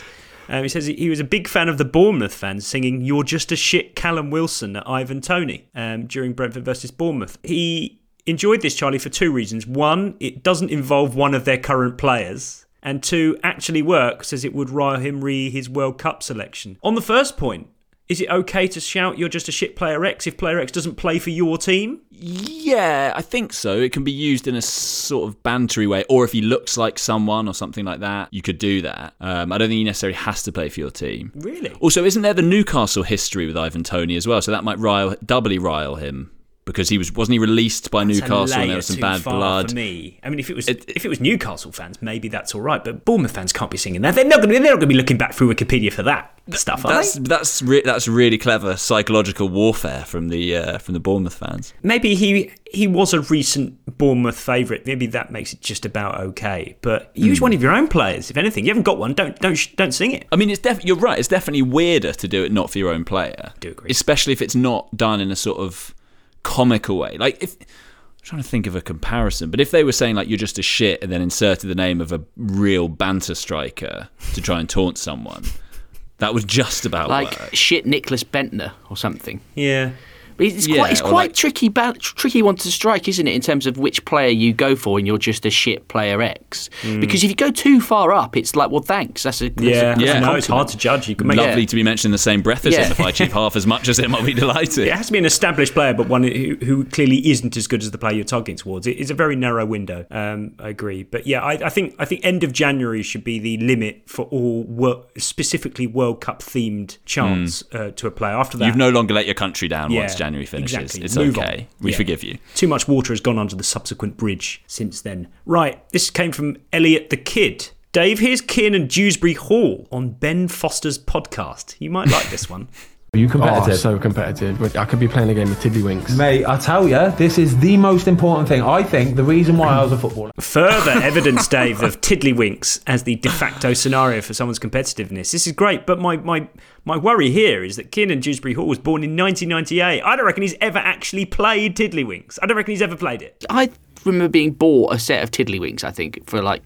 Um, he says he, he was a big fan of the Bournemouth fans singing "You're just a shit Callum Wilson" at Ivan Toney um, during Brentford versus Bournemouth. He enjoyed this, Charlie, for two reasons. One, it doesn't involve one of their current players. And two, actually works as it would Raheem re his World Cup selection. On the first point, is it okay to shout "you're just a shit player X" if player X doesn't play for your team? Yeah, I think so. It can be used in a sort of bantery way, or if he looks like someone or something like that, you could do that. Um, I don't think he necessarily has to play for your team. Really? Also, isn't there the Newcastle history with Ivan Toney as well? So that might rile, doubly rile him. Because he was wasn't he released by That's Newcastle a and there was some too bad far blood. For me, I mean, if it was it, if it was Newcastle fans, maybe that's all right. But Bournemouth fans can't be singing that. They're not going to. They're not going to be looking back through Wikipedia for that stuff. Are That's they? that's re- that's really clever psychological warfare from the uh, from the Bournemouth fans. Maybe he he was a recent Bournemouth favourite. Maybe that makes it just about okay. But use Mm. one of your own players. If anything, you haven't got one, don't don't don't sing it. I mean, it's def- you're right. It's definitely weirder to do it not for your own player. I do agree, especially if it's not done in a sort of comical way. Like if I'm trying to think of a comparison, but if they were saying like "you're just a shit" and then inserted the name of a real banter striker to try and taunt someone, that would just about like work. shit Nicholas Bentner or something. Yeah. It's Yeah, quite, it's or quite like- tricky, ba- tricky one to strike, isn't it? In terms of which player you go for, and you're just a shit player X. Mm. Because if you go too far up, it's like, well, thanks. That's a that's Yeah, a, that's yeah. a No, it's hard compliment. to judge. You can make Lovely yeah. to be mentioned in the same breath as Yeah. him. If I achieve half as much as him, I'll be delighted. It has to be an established player, but one who, who clearly isn't as good as the player you're targeting towards. It is a very narrow window. Um, I agree, but yeah, I, I think I think end of January should be the limit for all wor- specifically World Cup themed chants Mm. uh, to a player. After that, You've no longer let your country down Yeah, once January finishes. exactly. It's Move okay. on. We Yeah. forgive you. Too much water has gone under the subsequent bridge since then. Right, this came from Elliot the Kid. Dave, here's Kiernan Dewsbury Hall on Ben Foster's podcast. You might like this one. Are you competitive? Oh, so competitive. I could be playing a game of Tiddlywinks. Mate, I tell you, this is the most important thing. I think the reason why I was a footballer. Further evidence, Dave, of tiddlywinks as the de facto scenario for someone's competitiveness. This is great, but my my, my worry here is that Kiernan Dewsbury Hall was born in nineteen ninety-eight. I don't reckon he's ever actually played tiddlywinks. I don't reckon he's ever played it. I remember being bought a set of Tiddlywinks, I think, for like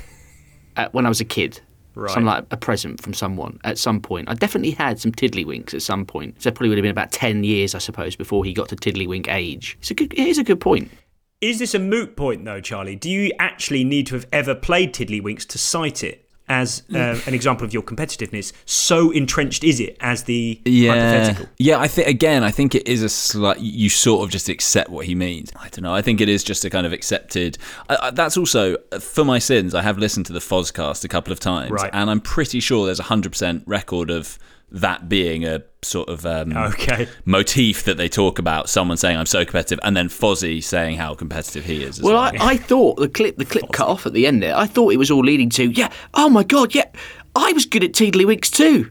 uh, when I was a kid. Right. Some like a present from someone at some point. I definitely had some Tiddlywinks at some point. So it probably would have been about ten years, I suppose, before he got to Tiddlywink age. It's a good. It is a good point. Is this a moot point, though, Charlie? Do you actually need to have ever played tiddlywinks to cite it as uh, an example of your competitiveness? So entrenched is it as the Yeah, hypothetical? yeah. I think again, I think it is a slight. You sort of just accept what he means. I don't know. I think it is just a kind of accepted. I, I, that's also for my sins. I have listened to the Fozcast a couple of times, Right. and I'm pretty sure there's a hundred percent record of that being a sort of um, Okay. motif that they talk about. Someone saying I'm so competitive, and then Fozzie saying how competitive he is. As Well, well, I, I thought the clip the clip cut off at the end there. I thought it was all leading to yeah. Oh my god, yeah. I was good at Tiddlywinks too.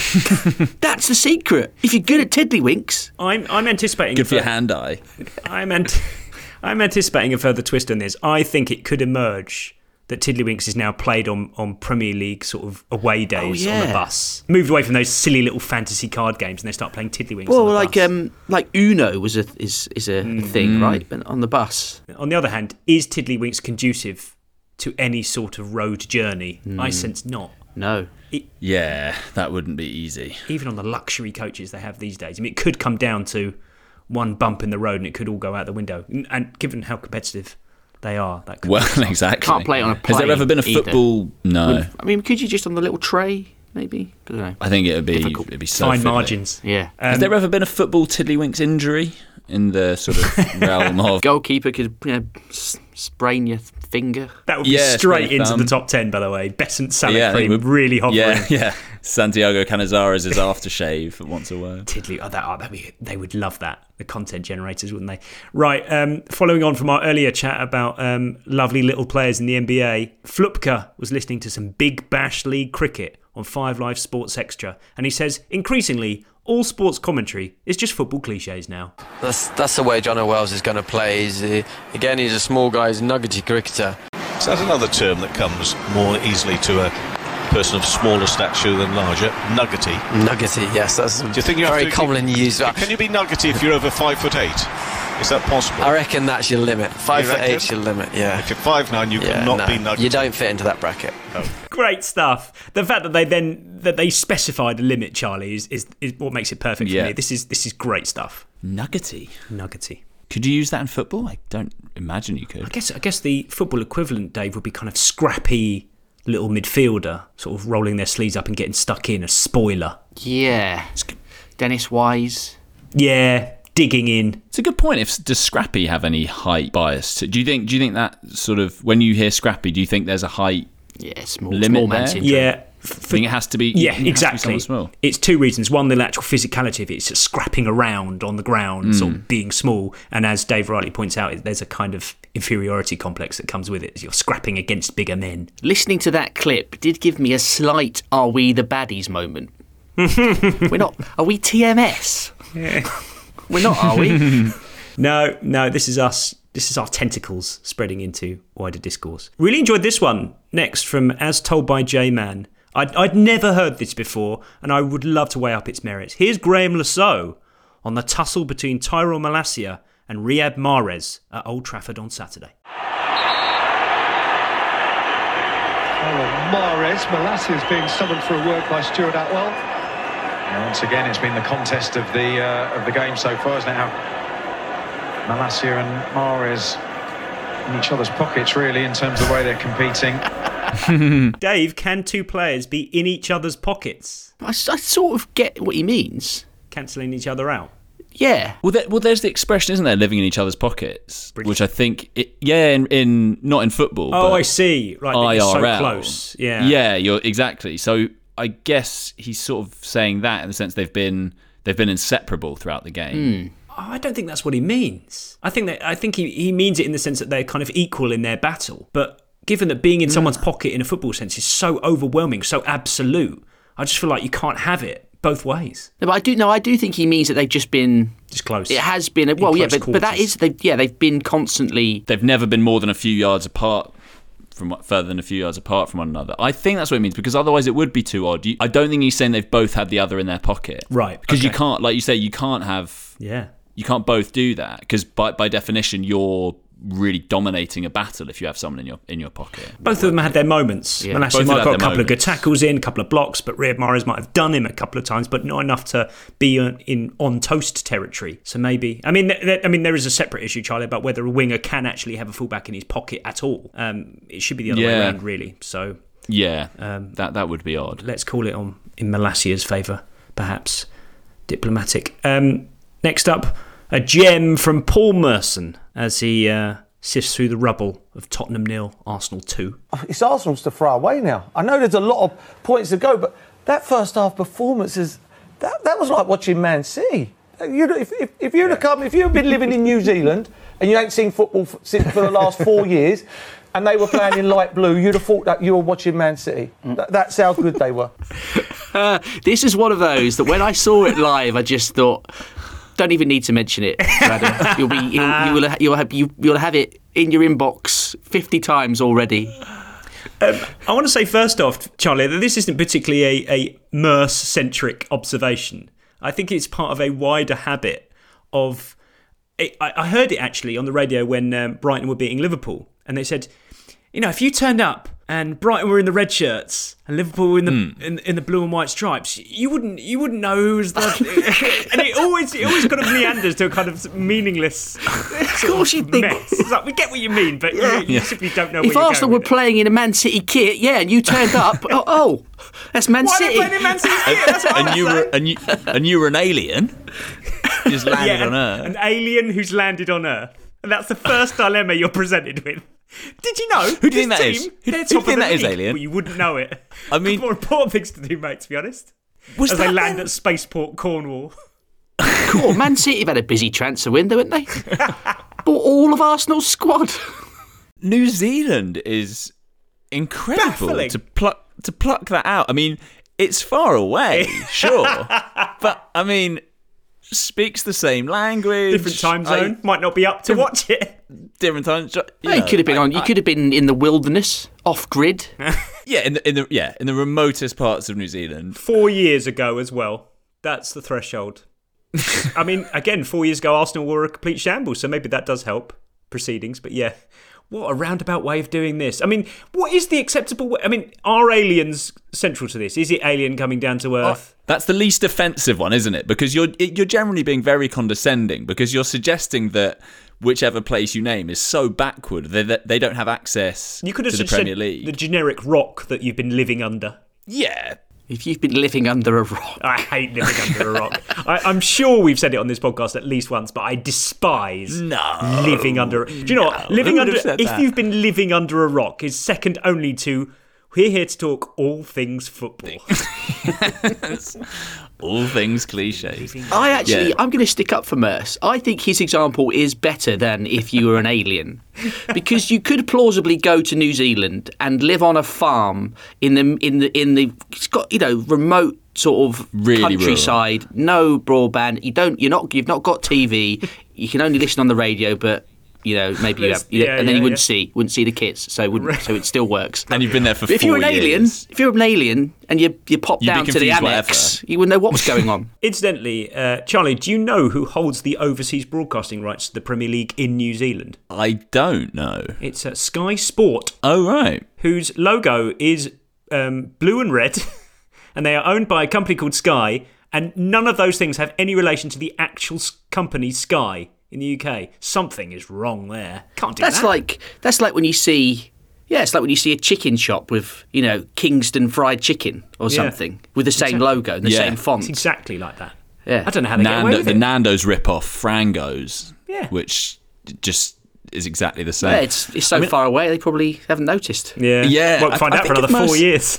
That's the secret. If you're good at Tiddlywinks, I'm I'm anticipating. good a for your fur- hand eye. I'm ant- I'm anticipating a further twist on this. I think it could emerge that Tiddlywinks is now played on, on Premier League sort of away days Oh, on the yeah. bus. Moved away from those silly little fantasy card games and they start playing Tiddlywinks well, on the like bus. um, like Uno was a is is a thing, right? But on the bus. On the other hand, is Tiddlywinks conducive to any sort of road journey? I Mm. sense not. No. It, Yeah, that wouldn't be easy. even on the luxury coaches they have these days. I mean, it could come down to one bump in the road and it could all go out the window. And- And given how competitive they are, that could Well, be- exactly. Can't play it on a plane. Has there ever been a either. football? No. Would- I mean, could you just on the little tray, maybe? I don't know. I think it would be Difficult. it'd be so Fine fiddly. margins. Yeah. Has Um, there ever been a football Tiddlywinks injury in the sort of realm of? Goalkeeper could you know, s- sprain your finger. That would be Yeah, straight straight into the thumb. top ten, by the way. Besant salad Yeah, I think cream, we're- really hovering. Yeah, yeah. Santiago Canizares' aftershave at once a word. Tiddly, oh, that, oh, that'd be, they would love that. The content generators, wouldn't they? Right. Um, following on from our earlier chat about um, lovely little players in the N B A, Flupka was listening to some Big Bash League cricket on Five Live Sports Extra, and he says increasingly all sports commentary is just football cliches now. That's that's the way John Wells is going to play. He's, uh, again, he's a small guy, he's a nuggety cricketer. So that's another term that comes more easily to a person of smaller stature than larger. Nuggety. Nuggety, yes, that's Do you think you very have to, commonly used. Can you be nuggety if you're over five foot eight? Is that possible? I reckon that's your limit. Five You foot reckon? eight's your limit. Yeah. If you're five nine, you Yeah, cannot no, be Nuggety. You don't fit into that bracket. Oh. Great stuff. The fact that they then that they specified a limit, Charlie, is, is, is what makes it perfect Yeah. for me. This is this is great stuff. Nuggety. Nuggety. Could you use that in football? I don't imagine you could. I guess I guess the football equivalent, Dave, would be kind of scrappy little midfielder, sort of rolling their sleeves up and getting stuck in, a spoiler. Yeah. Dennis Wise. Yeah, digging in. It's a good point. If does Scrappy have any height bias? Do you think? Do you think that sort of when you hear Scrappy, do you think there's a height yeah, small, limit small man there? syndrome. Yeah. I think it has to be. Yeah, it has to be exactly. someone small. It's two reasons. One, the actual physicality of it. It's just scrapping around on the ground, Mm. sort of being small. And as Dave rightly points out, there's a kind of inferiority complex that comes with it. You're scrapping against bigger men. Listening to that clip did give me a slight "Are we the baddies?" moment. We're not. Are we T M S? Yeah. We're not, are we? No, no. This is us. This is our tentacles spreading into wider discourse. Really enjoyed this one. Next from As Told by J-Man. I'd, I'd never heard this before, and I would love to weigh up its merits. Here's Graham Lasso on the tussle between Tyrell Malacia and Riyad Mahrez at Old Trafford on Saturday. Oh, Mahrez, Malacia's being summoned for a word by Stuart Atwell. And once again, it's been the contest of the uh, of the game so far, isn't it? How Malacia and Mahrez in each other's pockets, really, in terms of the way they're competing. Dave, can two players be in each other's pockets? I, I sort of get what he means. Cancelling each other out? Yeah. Well, there, well, there's the expression, isn't there? Living in each other's pockets, British. Which I think, it, yeah, in, in not in football. Oh, but I see. Right, I R L. you're so close. Yeah, yeah, you're exactly. So I guess he's sort of saying that in the sense they've been they've been inseparable throughout the game. Mm. Oh, I don't think that's what he means. I think that I think he, he means it in the sense that they're kind of equal in their battle. But given that being in Mm. someone's pocket in a football sense is so overwhelming, so absolute, I just feel like you can't have it both ways. No, but I do no, I do think he means that they've just been just close. It has been a, well, yeah, but, but that is they yeah they've been constantly. They've never been more than a few yards apart. From further than a few yards apart from one another. I think that's what it means, because otherwise it would be too odd. You, I don't think he's saying they've both had the other in their pocket, right? Because okay. you can't, like you say, you can't have. Yeah. You can't both do that, because by by definition you're really dominating a battle if you have someone in your in your pocket. Both of them had their moments. Yeah. Malacia Both might have have got a had couple their of good tackles in, a couple of blocks, but Riyad Mahrez might have done him a couple of times, but not enough to be in on toast territory. So maybe, I mean, th- th- I mean, there is a separate issue, Charlie, about whether a winger can actually have a fullback in his pocket at all. Um, it should be the other way Yeah. around, really. So yeah, um, that that would be odd. Let's call it on in Malacia's favour, perhaps diplomatic. Um, next up, a gem from Paul Merson as he uh, sifts through the rubble of Tottenham nil, Arsenal two. It's Arsenal's to throw away now. I know there's a lot of points to go, but that first half performance is that, that was like watching Man City. You'd, if, if, if you'd have come, if you'd been living in New Zealand and you ain't seen football for, for the last four years, and they were playing in light blue, you'd have thought that you were watching Man City. That, that's how good they were. Uh, this is one of those that when I saw it live, I just thought, don't even need to mention it, Adam. You'll be, you'll, you will, you'll have, you, you'll have it in your inbox fifty times already. Um, I want to say first off, Charlie, that this isn't particularly a, a Merse-centric observation. I think it's part of a wider habit of... I, I heard it actually on the radio when um, Brighton were beating Liverpool, and they said, you know, if you turned up and Brighton were in the red shirts and Liverpool were in the mm. in, in the blue and white stripes, you wouldn't you wouldn't know who was the and it always it always kind of meanders to a kind of meaningless. Of course, you think it's like, we get what you mean, but yeah. you, you yeah. simply don't know. If where Arsenal you're were playing in a Man City kit, yeah, and you turned up, oh, oh, that's Man Why City. Why are they playing in Man City kit? That's what and I'm you saying. were and you and you were an alien. Just landed yeah, on Earth. An alien who's landed on Earth, and that's the first dilemma you're presented with. Did you know? Who do you think that team, is? Who, they're who top do you of think the that is, league. Alien? Well, you wouldn't know it. I mean, There's more important things to do, mate. To be honest, was as that they land when... at Spaceport Cornwall. Cool. Man City have had a busy transfer window, haven't they? Bought all of Arsenal's squad. New Zealand is incredible Baffling. to pluck to pluck that out. I mean, it's far away, sure, but I mean. Speaks the same language. Different time zone. I, Might not be up to watch it. Different time. You, no, you could have been I, on. You I, could have been in the wilderness, off grid. yeah, in the, in the yeah in the remotest parts of New Zealand. Four years ago as well. That's the threshold. I mean, again, four years ago, Arsenal were a complete shambles, so maybe that does help proceedings. But yeah, what a roundabout way of doing this. I mean, what is the acceptable way? I mean, are aliens central to this? Is it alien coming down to Earth? Oh, that's the least offensive one, isn't it? Because you're you're generally being very condescending, because you're suggesting that whichever place you name is so backward that they don't have access you could have to the said Premier League. The generic rock that you've been living under. Yeah. If you've been living under a rock. I hate living under a rock. I, I'm sure we've said it on this podcast at least once, but I despise no, living under. Do you know no, what? Living under. If that? you've been living under a rock, is second only to we're here to talk all things football. All things cliches. I actually, Yeah. I'm going to stick up for Merce. I think his example is better than if you were an alien, because you could plausibly go to New Zealand and live on a farm in the in the in the it's got you know remote sort of Really countryside, no broadband. You don't, you're not, you've not got T V. You can only listen on the radio, but. You know, maybe you have, you Yeah, and then yeah, you wouldn't yeah. see, wouldn't see the kids, so it wouldn't, so it still works. And you've been there for But if four you're an alien, years. if you're an alien and you you pop You'd be down to the confused annex, whatever. you wouldn't know what was going on. Incidentally, uh, Charlie, do you know who holds the overseas broadcasting rights to the Premier League in New Zealand? I don't know. It's uh, Sky Sport. Oh, right. Whose logo is um, blue and red, and they are owned by a company called Sky, and none of those things have any relation to the actual s- company Sky in the U K. Something is wrong there. Can't do That's that. like that's like when you see, yeah, it's like when you see a chicken shop with you know Kingston Fried Chicken or Yeah. something with the same Exactly. logo and the Yeah. same font. It's exactly like that. Yeah, I don't know how they get away Nando, with the it. Nando's rip-off, Frango's, Yeah. which just is exactly the same. Yeah, it's it's so I mean- far away they probably haven't noticed. Yeah, Yeah, Won't I- find I out for think another if four most- years.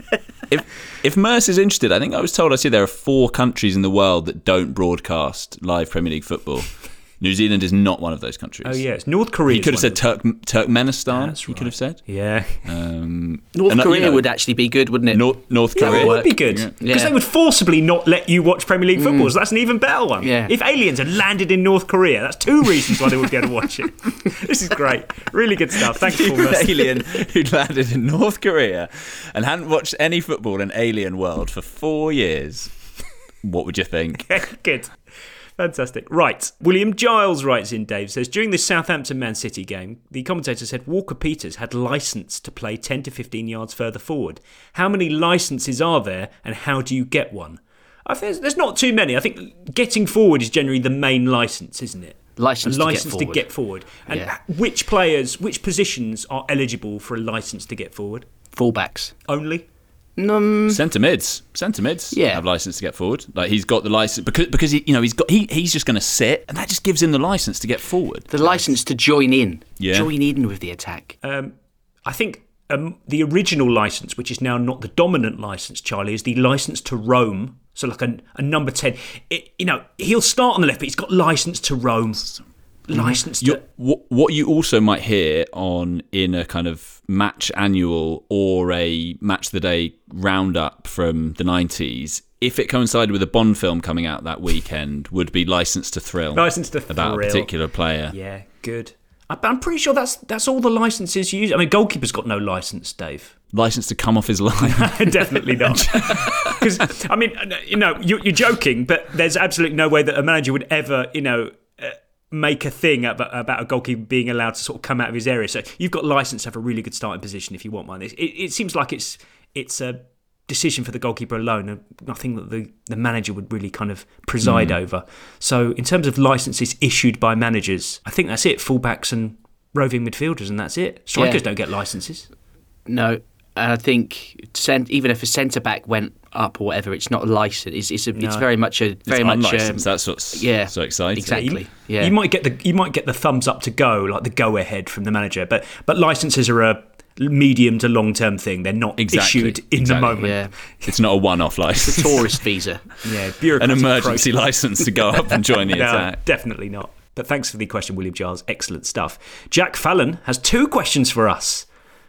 if if Merce is interested, I think I was told I see there are four countries in the world that don't broadcast live Premier League football. New Zealand is not one of those countries. Oh yes, North Korea. You could have said Turk, Turkmenistan. That's you could have said. Yeah. Um, North and, uh, Korea you know, would actually be good, wouldn't it? North, North Yeah, Korea it would be good Yeah. because Yeah. they would forcibly not let you watch Premier League football. So that's an even better one. Yeah. If aliens had landed in North Korea, that's two reasons why they would be able to watch it. This is great, really good stuff. Thanks, Paul. An Mercer. alien who landed in North Korea and hadn't watched any football in Alien World for four years. What would you think? Good. Fantastic. Right. William Giles writes in, Dave says, during this Southampton-Man City game, the commentator said Walker-Peters had licence to play ten to fifteen yards further forward. How many licences are there and how do you get one? I think there's, there's not too many. I think getting forward is generally the main licence, isn't it? License a to get licence to forward. get forward. And Yeah. which players, which positions are eligible for a licence to get forward? Fullbacks. Only? Um, Centre mids, centre mids Yeah. have license to get forward. Like he's got the license because because he, you know he's got he, he's just going to sit, and that just gives him the license to get forward. the license to join in. Yeah. Join in with the attack. Um, I think um, the original licence, which is now not the dominant licence, Charlie, is the licence to roam. So like a, a number ten. It, you know, he'll start on the left, but he's got licence to roam. Licence to... You- what, what you also might hear on in a kind of match annual or a match of the day roundup from the nineties, if it coincided with a Bond film coming out that weekend, would be License to Thrill. Licence to about Thrill. a particular player. Yeah, good. I, I'm pretty sure that's that's all the licences you use. I mean, goalkeeper's got no licence, Dave. License to come off his line. Definitely not. Because, I mean, you know, you're, you're joking, but there's absolutely no way that a manager would ever, you know, uh, make a thing about, about a goalkeeper being allowed to sort of come out of his area. So you've got license to have a really good starting position if you want one. It, it seems like it's it's a decision for the goalkeeper alone, and nothing that the, the manager would really kind of preside Mm. over. So in terms of licenses issued by managers, I think that's it. Fullbacks and roving midfielders, and that's it. Strikers Yeah. don't get licenses. No, and I think cent- even if a centre back went up or whatever, it's not a license. It's it's, a, it's No. very much a very much um, unlicensed. That's what's yeah, so exciting. Exactly. Yeah. You might get the you might get the thumbs up to go, like the go ahead from the manager, but but licenses are a medium to long term thing. They're not Exactly, issued in exactly. the moment. Yeah. It's not a one-off license. The tourist visa. Yeah, An bureaucratic emergency process. license to go up and join the No, attack. definitely not. But thanks for the question, William Giles. Excellent stuff. Jack Fallon has two questions for us.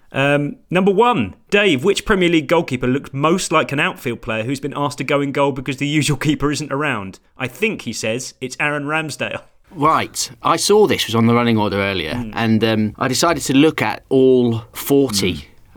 Um, number one, Dave, which Premier League goalkeeper looked most like an outfield player who's been asked to go in goal because the usual keeper isn't around? I think, he says, it's Aaron Ramsdale. Right. I saw this was on the running order earlier, and um, I decided to look at all forty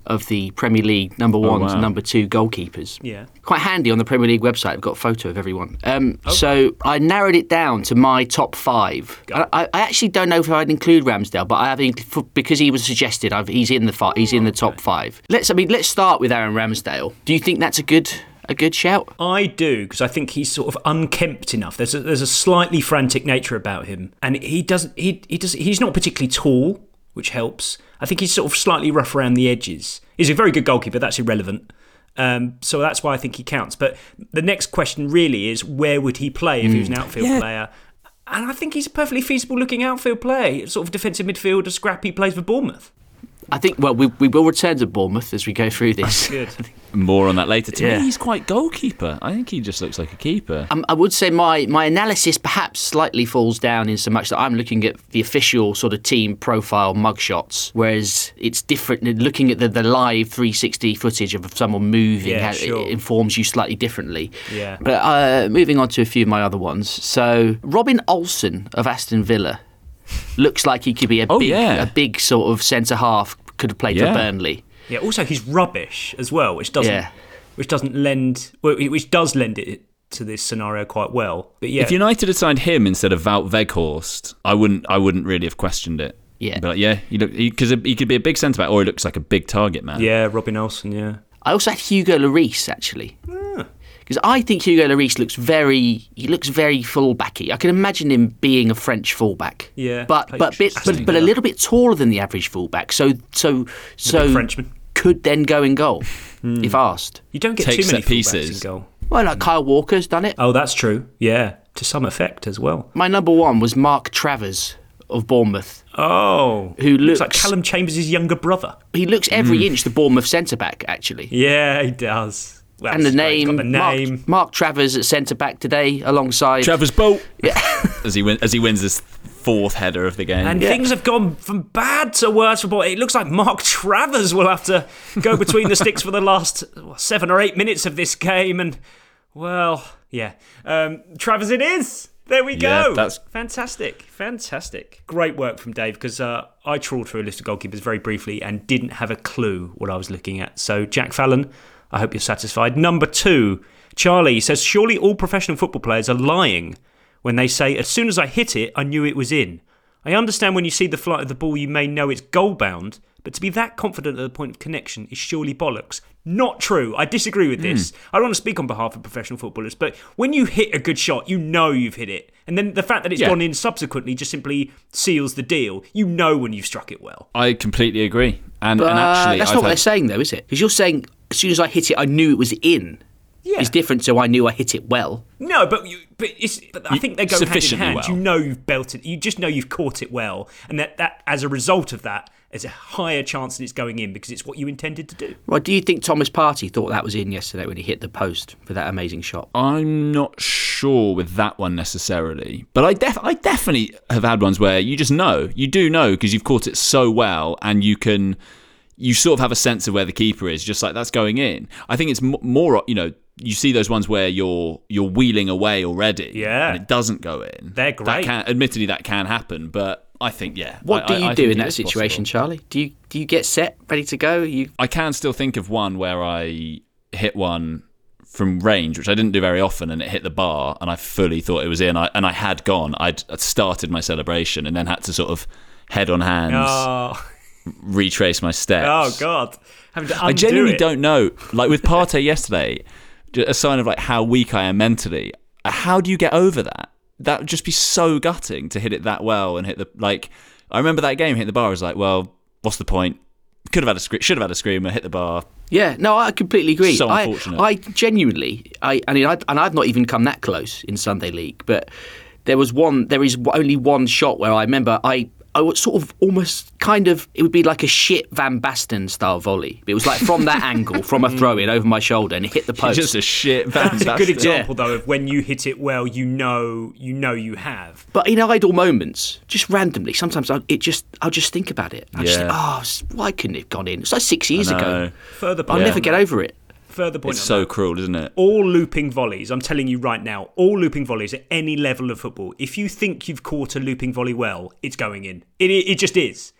of the Premier League number one Oh, wow. to number two goalkeepers. Yeah. Quite handy on the Premier League website. I've got a photo of everyone. Um, So I narrowed it down to my top five. I, I I actually don't know if I'd include Ramsdale, but I have inc- for, because he was suggested. I've, he's in the fi- he's in the top five. Let's I mean let's start with Aaron Ramsdale. Do you think that's a good a good shout? I do, because I think he's sort of unkempt enough. There's a, there's a slightly frantic nature about him, and he doesn't he he does he's not particularly tall, which helps. I think he's sort of slightly rough around the edges. He's a very good goalkeeper. That's irrelevant. Um, so that's why I think he counts. But the next question really is, where would he play if he was an outfield Yeah. player? And I think he's a perfectly feasible looking outfield player, sort of defensive midfielder, scrappy, plays for Bournemouth. I think, well, we, we will return to Bournemouth as we go through this. Good. More on that later. To Yeah. me, he's quite goalkeeper. I think he just looks like a keeper. Um, I would say my, my analysis perhaps slightly falls down in so much that I'm looking at the official sort of team profile mugshots, whereas it's different. Looking at the, the live three sixty footage of someone moving, Yeah, how sure. it informs you slightly differently. Yeah. But uh, moving on to a few of my other ones. So Robin Olsen of Aston Villa looks like he could be a Oh, big, yeah. a big sort of centre half. Could have played Yeah. for Burnley. Yeah. Also, he's rubbish as well, which doesn't Yeah. which doesn't lend well, which does lend it to this scenario quite well. But yeah, If United had signed him instead of Wout Weghorst, I wouldn't. I wouldn't really have questioned it. Yeah. But yeah, he look because he, he could be a big centre back, or he looks like a big target man. yeah, Robin Olsen. Yeah. I also had Hugo Lloris actually, because I think Hugo Lloris looks very he looks very fullbacky. I can imagine him being a French fullback. Yeah, but played but bit, Aston but, but a Villa. little bit taller than the average fullback. So so so big Frenchman. could then go in goal if asked. You don't get Take too many set pieces pieces. in goal. Well, like Kyle Walker's done it. Oh, that's true. Yeah, to some effect as well. My number one was Mark Travers of Bournemouth. Oh, Who looks, looks like Callum Chambers' younger brother. He looks every inch the Bournemouth centre back actually. Yeah, he does. Well, And the that's great. name, Got the name. Mark, Mark Travers at centre back today, alongside Travers Bolt. Yeah. as he win, as he wins his fourth header of the game. And things have gone from bad to worse for Bournemouth. It looks like Mark Travers will have to go between the sticks for the last what, seven or eight minutes of this game. And, well, yeah. Um, Travers it is. There we Yeah, go. that's- Fantastic. Fantastic. Great work from Dave, because uh, I trawled through a list of goalkeepers very briefly and didn't have a clue what I was looking at. So, Jack Fallon, I hope you're satisfied. Number two, Charlie says, surely all professional football players are lying when they say, as soon as I hit it, I knew it was in. I understand when you see the flight of the ball, you may know it's goal-bound, but to be that confident at the point of connection is surely bollocks. Not true. I disagree with this. I don't want to speak on behalf of professional footballers, but when you hit a good shot, you know you've hit it. And then the fact that it's Yeah. gone in subsequently just simply seals the deal. You know when you've struck it well. I completely agree. And, But and actually, that's I've not what had- they're saying, though, is it? Because you're saying as soon as I hit it, I knew it was in. Yeah. It's different to I knew I hit it well. No, but you, but, it's, but I think they go hand in Sufficiently hand. well. You know you've belted. You just know you've caught it well, and that, that as a result of that, there's a higher chance that it's going in because it's what you intended to do. Well, do you think Thomas Partey thought that was in yesterday when he hit the post for that amazing shot? I'm not sure with that one necessarily, but I def- I definitely have had ones where you just know, you do know because you've caught it so well, and you can, you sort of have a sense of where the keeper is, just like that's going in. I think it's m- more, you know, you see those ones where you're you're wheeling away already, Yeah. and it doesn't go in. They're That great. can, admittedly, that can happen, but I think yeah. What I- do I- you I do think in it that is situation, possible. Charlie? Do you do you get set, ready to go? You I can still think of one where I hit one from range, which I didn't do very often, and it hit the bar, and I fully thought it was in. I, and I had gone. I'd, I'd started my celebration, and then had to sort of head on hands, Oh, retrace my steps. oh God! Having to undo I genuinely it. don't know. Like with Partey yesterday, ju- a sign of like how weak I am mentally. How do you get over that? That would just be so gutting to hit it that well and hit the like. I remember that game, hit the bar. I was like, well, what's the point? Could have had a scre- should have had a screamer, hit the bar. Yeah, no, I completely agree. So I, unfortunate. I genuinely, I, I mean, I, and I've not even come that close in Sunday League, but there was one, there is only one shot where I remember I, I was sort of almost kind of, it would be like a shit Van Basten style volley. It was like from that angle, from a throw in over my shoulder, and it hit the post. Just a shit Van That's a good Basten. example, though, of when you hit it well, you know, you know you have. But in idle moments, just randomly, sometimes I, it just I'll just think about it. I just Yeah. think, oh, s- why couldn't it have gone in? It's like six years I ago. know. Further I'll point. never on get that. over it. Further point. It's on so that. cruel, isn't it? All looping volleys, I'm telling you right now, all looping volleys at any level of football, if you think you've caught a looping volley well, it's going in. It, it, it just is.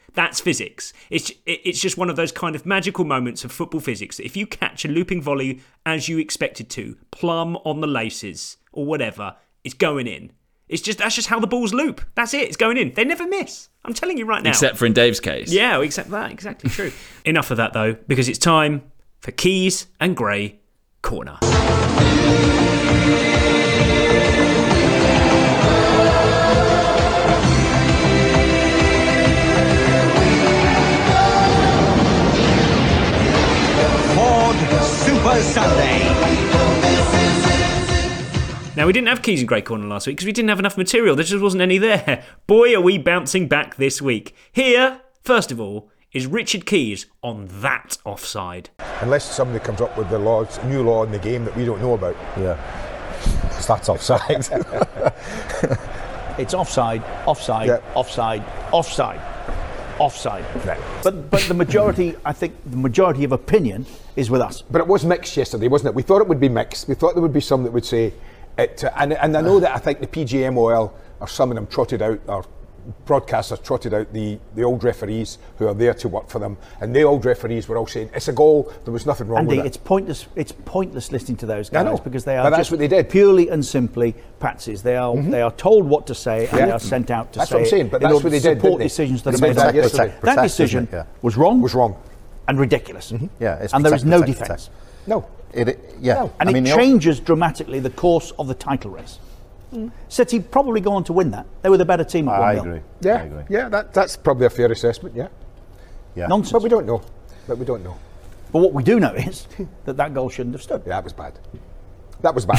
That's physics. It's it's just one of those kind of magical moments of football physics that if you catch a looping volley as you expected to, plumb on the laces or whatever, it's going in. It's just that's just how the balls loop. That's it. It's going in. They never miss. I'm telling you right now. Except for in Dave's case. Yeah, except that. Exactly true. Enough of that though, because it's time for Keys and Gray Corner. Super Sunday. Now, we didn't have Keys and Grey Corner last week because we didn't have enough material. There just wasn't any there. Boy, are we bouncing back this week. Here, first of all, is Richard Keys on that offside. Unless somebody comes up with the laws, new law in the game that we don't know about. Yeah. Because that's offside. It's offside, offside, yeah. offside, offside. Offside. Right. But but the majority, I think, the majority of opinion is with us. But it was mixed yesterday, wasn't it? We thought it would be mixed. We thought there would be some that would say it. Uh, and and I know that I think the P G M O L or some of them trotted out, or broadcasters trotted out the, the old referees who are there to work for them, and the old referees were all saying it's a goal. There was nothing wrong Andy, with it. it's pointless. It's pointless listening to those guys I know, because they are but that's just what they did. Purely and simply patsies. They are Mm-hmm. they are told what to say and Yeah. they are sent out to That's say. what I'm saying, but in that's order what they to did, support didn't they? decisions that They are made did that out yesterday. yesterday. That Protect, decision isn't it? Yeah. was wrong. Was wrong and ridiculous. Mm-hmm. Yeah, it's and there is protect, no protect, defence. protect. No. It, it, yeah. No. And I it mean, changes dramatically the course of the title race. Mm. City probably go on to win that. They were the better team at I one nil. agree. Yeah, I agree. yeah, that, that's probably a fair assessment. Yeah, yeah. Nonsense. But we don't know. But we don't know. But what we do know is that that goal shouldn't have stood. Yeah, that was bad. That was bad.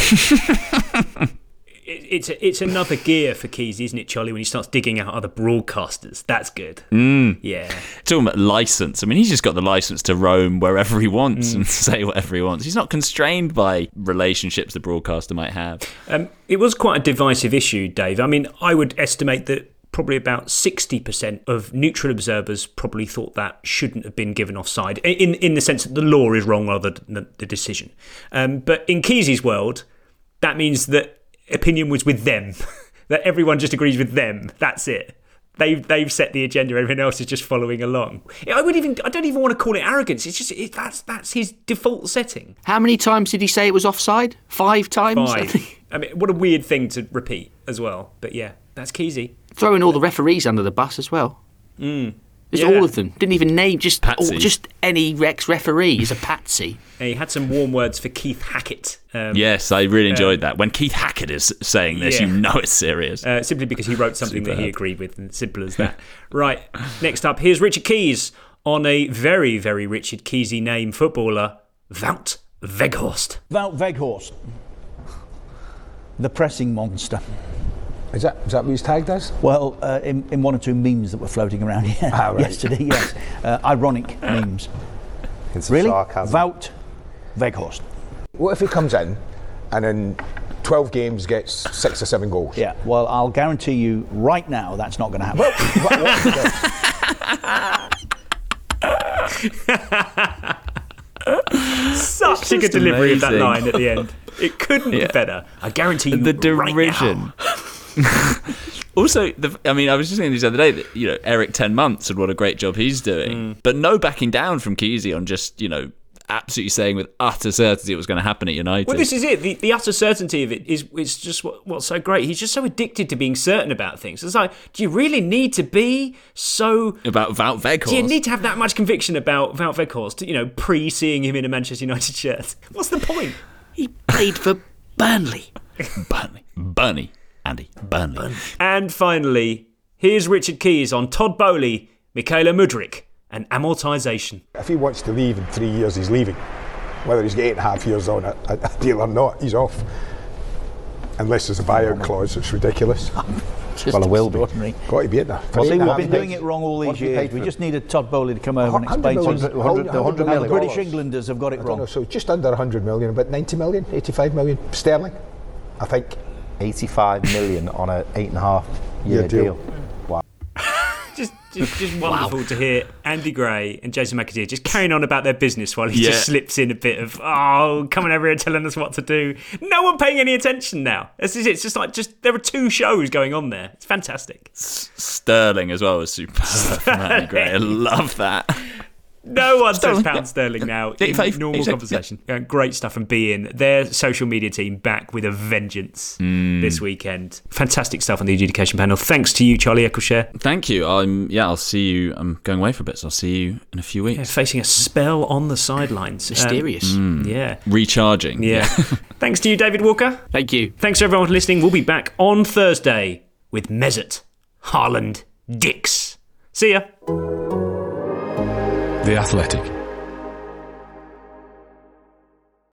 It, it's a, it's another gear for Keys, isn't it, Charlie? When he starts digging out other broadcasters, that's good. Mm. Yeah. Talking about license. I mean, he's just got the license to roam wherever he wants Mm. and say whatever he wants. He's not constrained by relationships the broadcaster might have. Um, it was quite a divisive issue, Dave. I mean, I would estimate that probably about sixty percent of neutral observers probably thought that shouldn't have been given offside, in in the sense that the law is wrong rather than the, the decision. Um, but in Keys' world, that means that opinion was with them, that everyone just agrees with them. That's it. They've they've set the agenda. Everyone else is just following along. I would even I don't even want to call it arrogance. It's just it, that's that's his default setting. How many times did he say it was offside? Five times? Five. I mean, what a weird thing to repeat as well. But yeah, that's Keysy. Throwing all the referees under the bus as well. Mm. Just Yeah. all of them. Didn't even name just all, Patsies. just any Rex referee. He's a patsy. And he had some warm words for Keith Hackett. Um, Yes, I really enjoyed um, that. When Keith Hackett is saying this, yeah. you know it's serious. Uh, simply because he wrote something that he Superb. agreed with, and simple as that. Right, next up, here's Richard Keys on a very, very Richard Keysy name footballer, Wout Weghorst. Wout Weghorst, the pressing monster. Is that is that what he's tagged as? Well, uh, in, in one or two memes that were floating around here Ah, right. yesterday, yes. Uh, ironic memes. It's Really? sarcasm. Wout Weghorst. What if he comes in and in twelve games gets six or seven goals? Yeah, well, I'll guarantee you right now that's not going to happen. Such a good just delivery of that amazing. line at the end. It couldn't Yeah. be better. I guarantee you The right derision. now. Also, the, I mean, I was just saying this the other day that, you know, Eric ten months and what a great job he's doing. But no backing down from Keysy on just, you know, absolutely saying with utter certainty it was going to happen at United. Well, this is it. The, the utter certainty of it is it's just what, what's so great. He's just so addicted to being certain about things. It's like, do you really need to be so... About Wout Weghorst. Do you need to have that much conviction about Wout Weghorst, you know, pre-seeing him in a Manchester United shirt? What's the point? He played for Burnley. Burnley. Burnley. Andy. Burnley. Burnley. And finally, here's Richard Keys on Todd Bowley, Michaela Mudryk, and amortisation. If he wants to leave in three years, he's leaving. Whether he's got eight and a half years on a, a, a deal or not, he's off. Unless there's a buyout clause, it's ridiculous. Well, it will be. Got to be in there. Well, see, we've been doing it wrong all these years. We just needed Todd Bowley to come over and explain to us. one hundred The million British dollars. Englanders have got it I don't wrong. know, so just under one hundred million, about ninety million, eighty-five million sterling, I think. eighty-five million on an eight and a half year Yeah, deal. deal. Wow. Just Just, just wonderful wow. to hear Andy Gray and Jason McAteer just carrying on about their business while he Yeah. just slips in a bit of, oh, coming over here telling us what to do. No one paying any attention now. This is it. It's just like, just there are two shows going on there. It's fantastic. S- Sterling as well was superb from Andy Gray. I love that. No one Sterling, says pound yeah. sterling now Yeah, in faith, normal exactly, conversation. Uh, Great stuff from Be In. Their social media team back with a vengeance Mm. this weekend. Fantastic stuff on the adjudication panel. Thanks to you, Charlie Eccleshare. Thank you. I'm yeah. I'll see you. I'm going away for a bit, so I'll see you in a few weeks. Yeah, facing a spell on the sidelines. Mysterious. Um, Mm. yeah. Recharging. Yeah. Thanks to you, David Walker. Thank you. Thanks to everyone for listening. We'll be back on Thursday with Mesut, Haaland, Dix. See ya. The Athletic.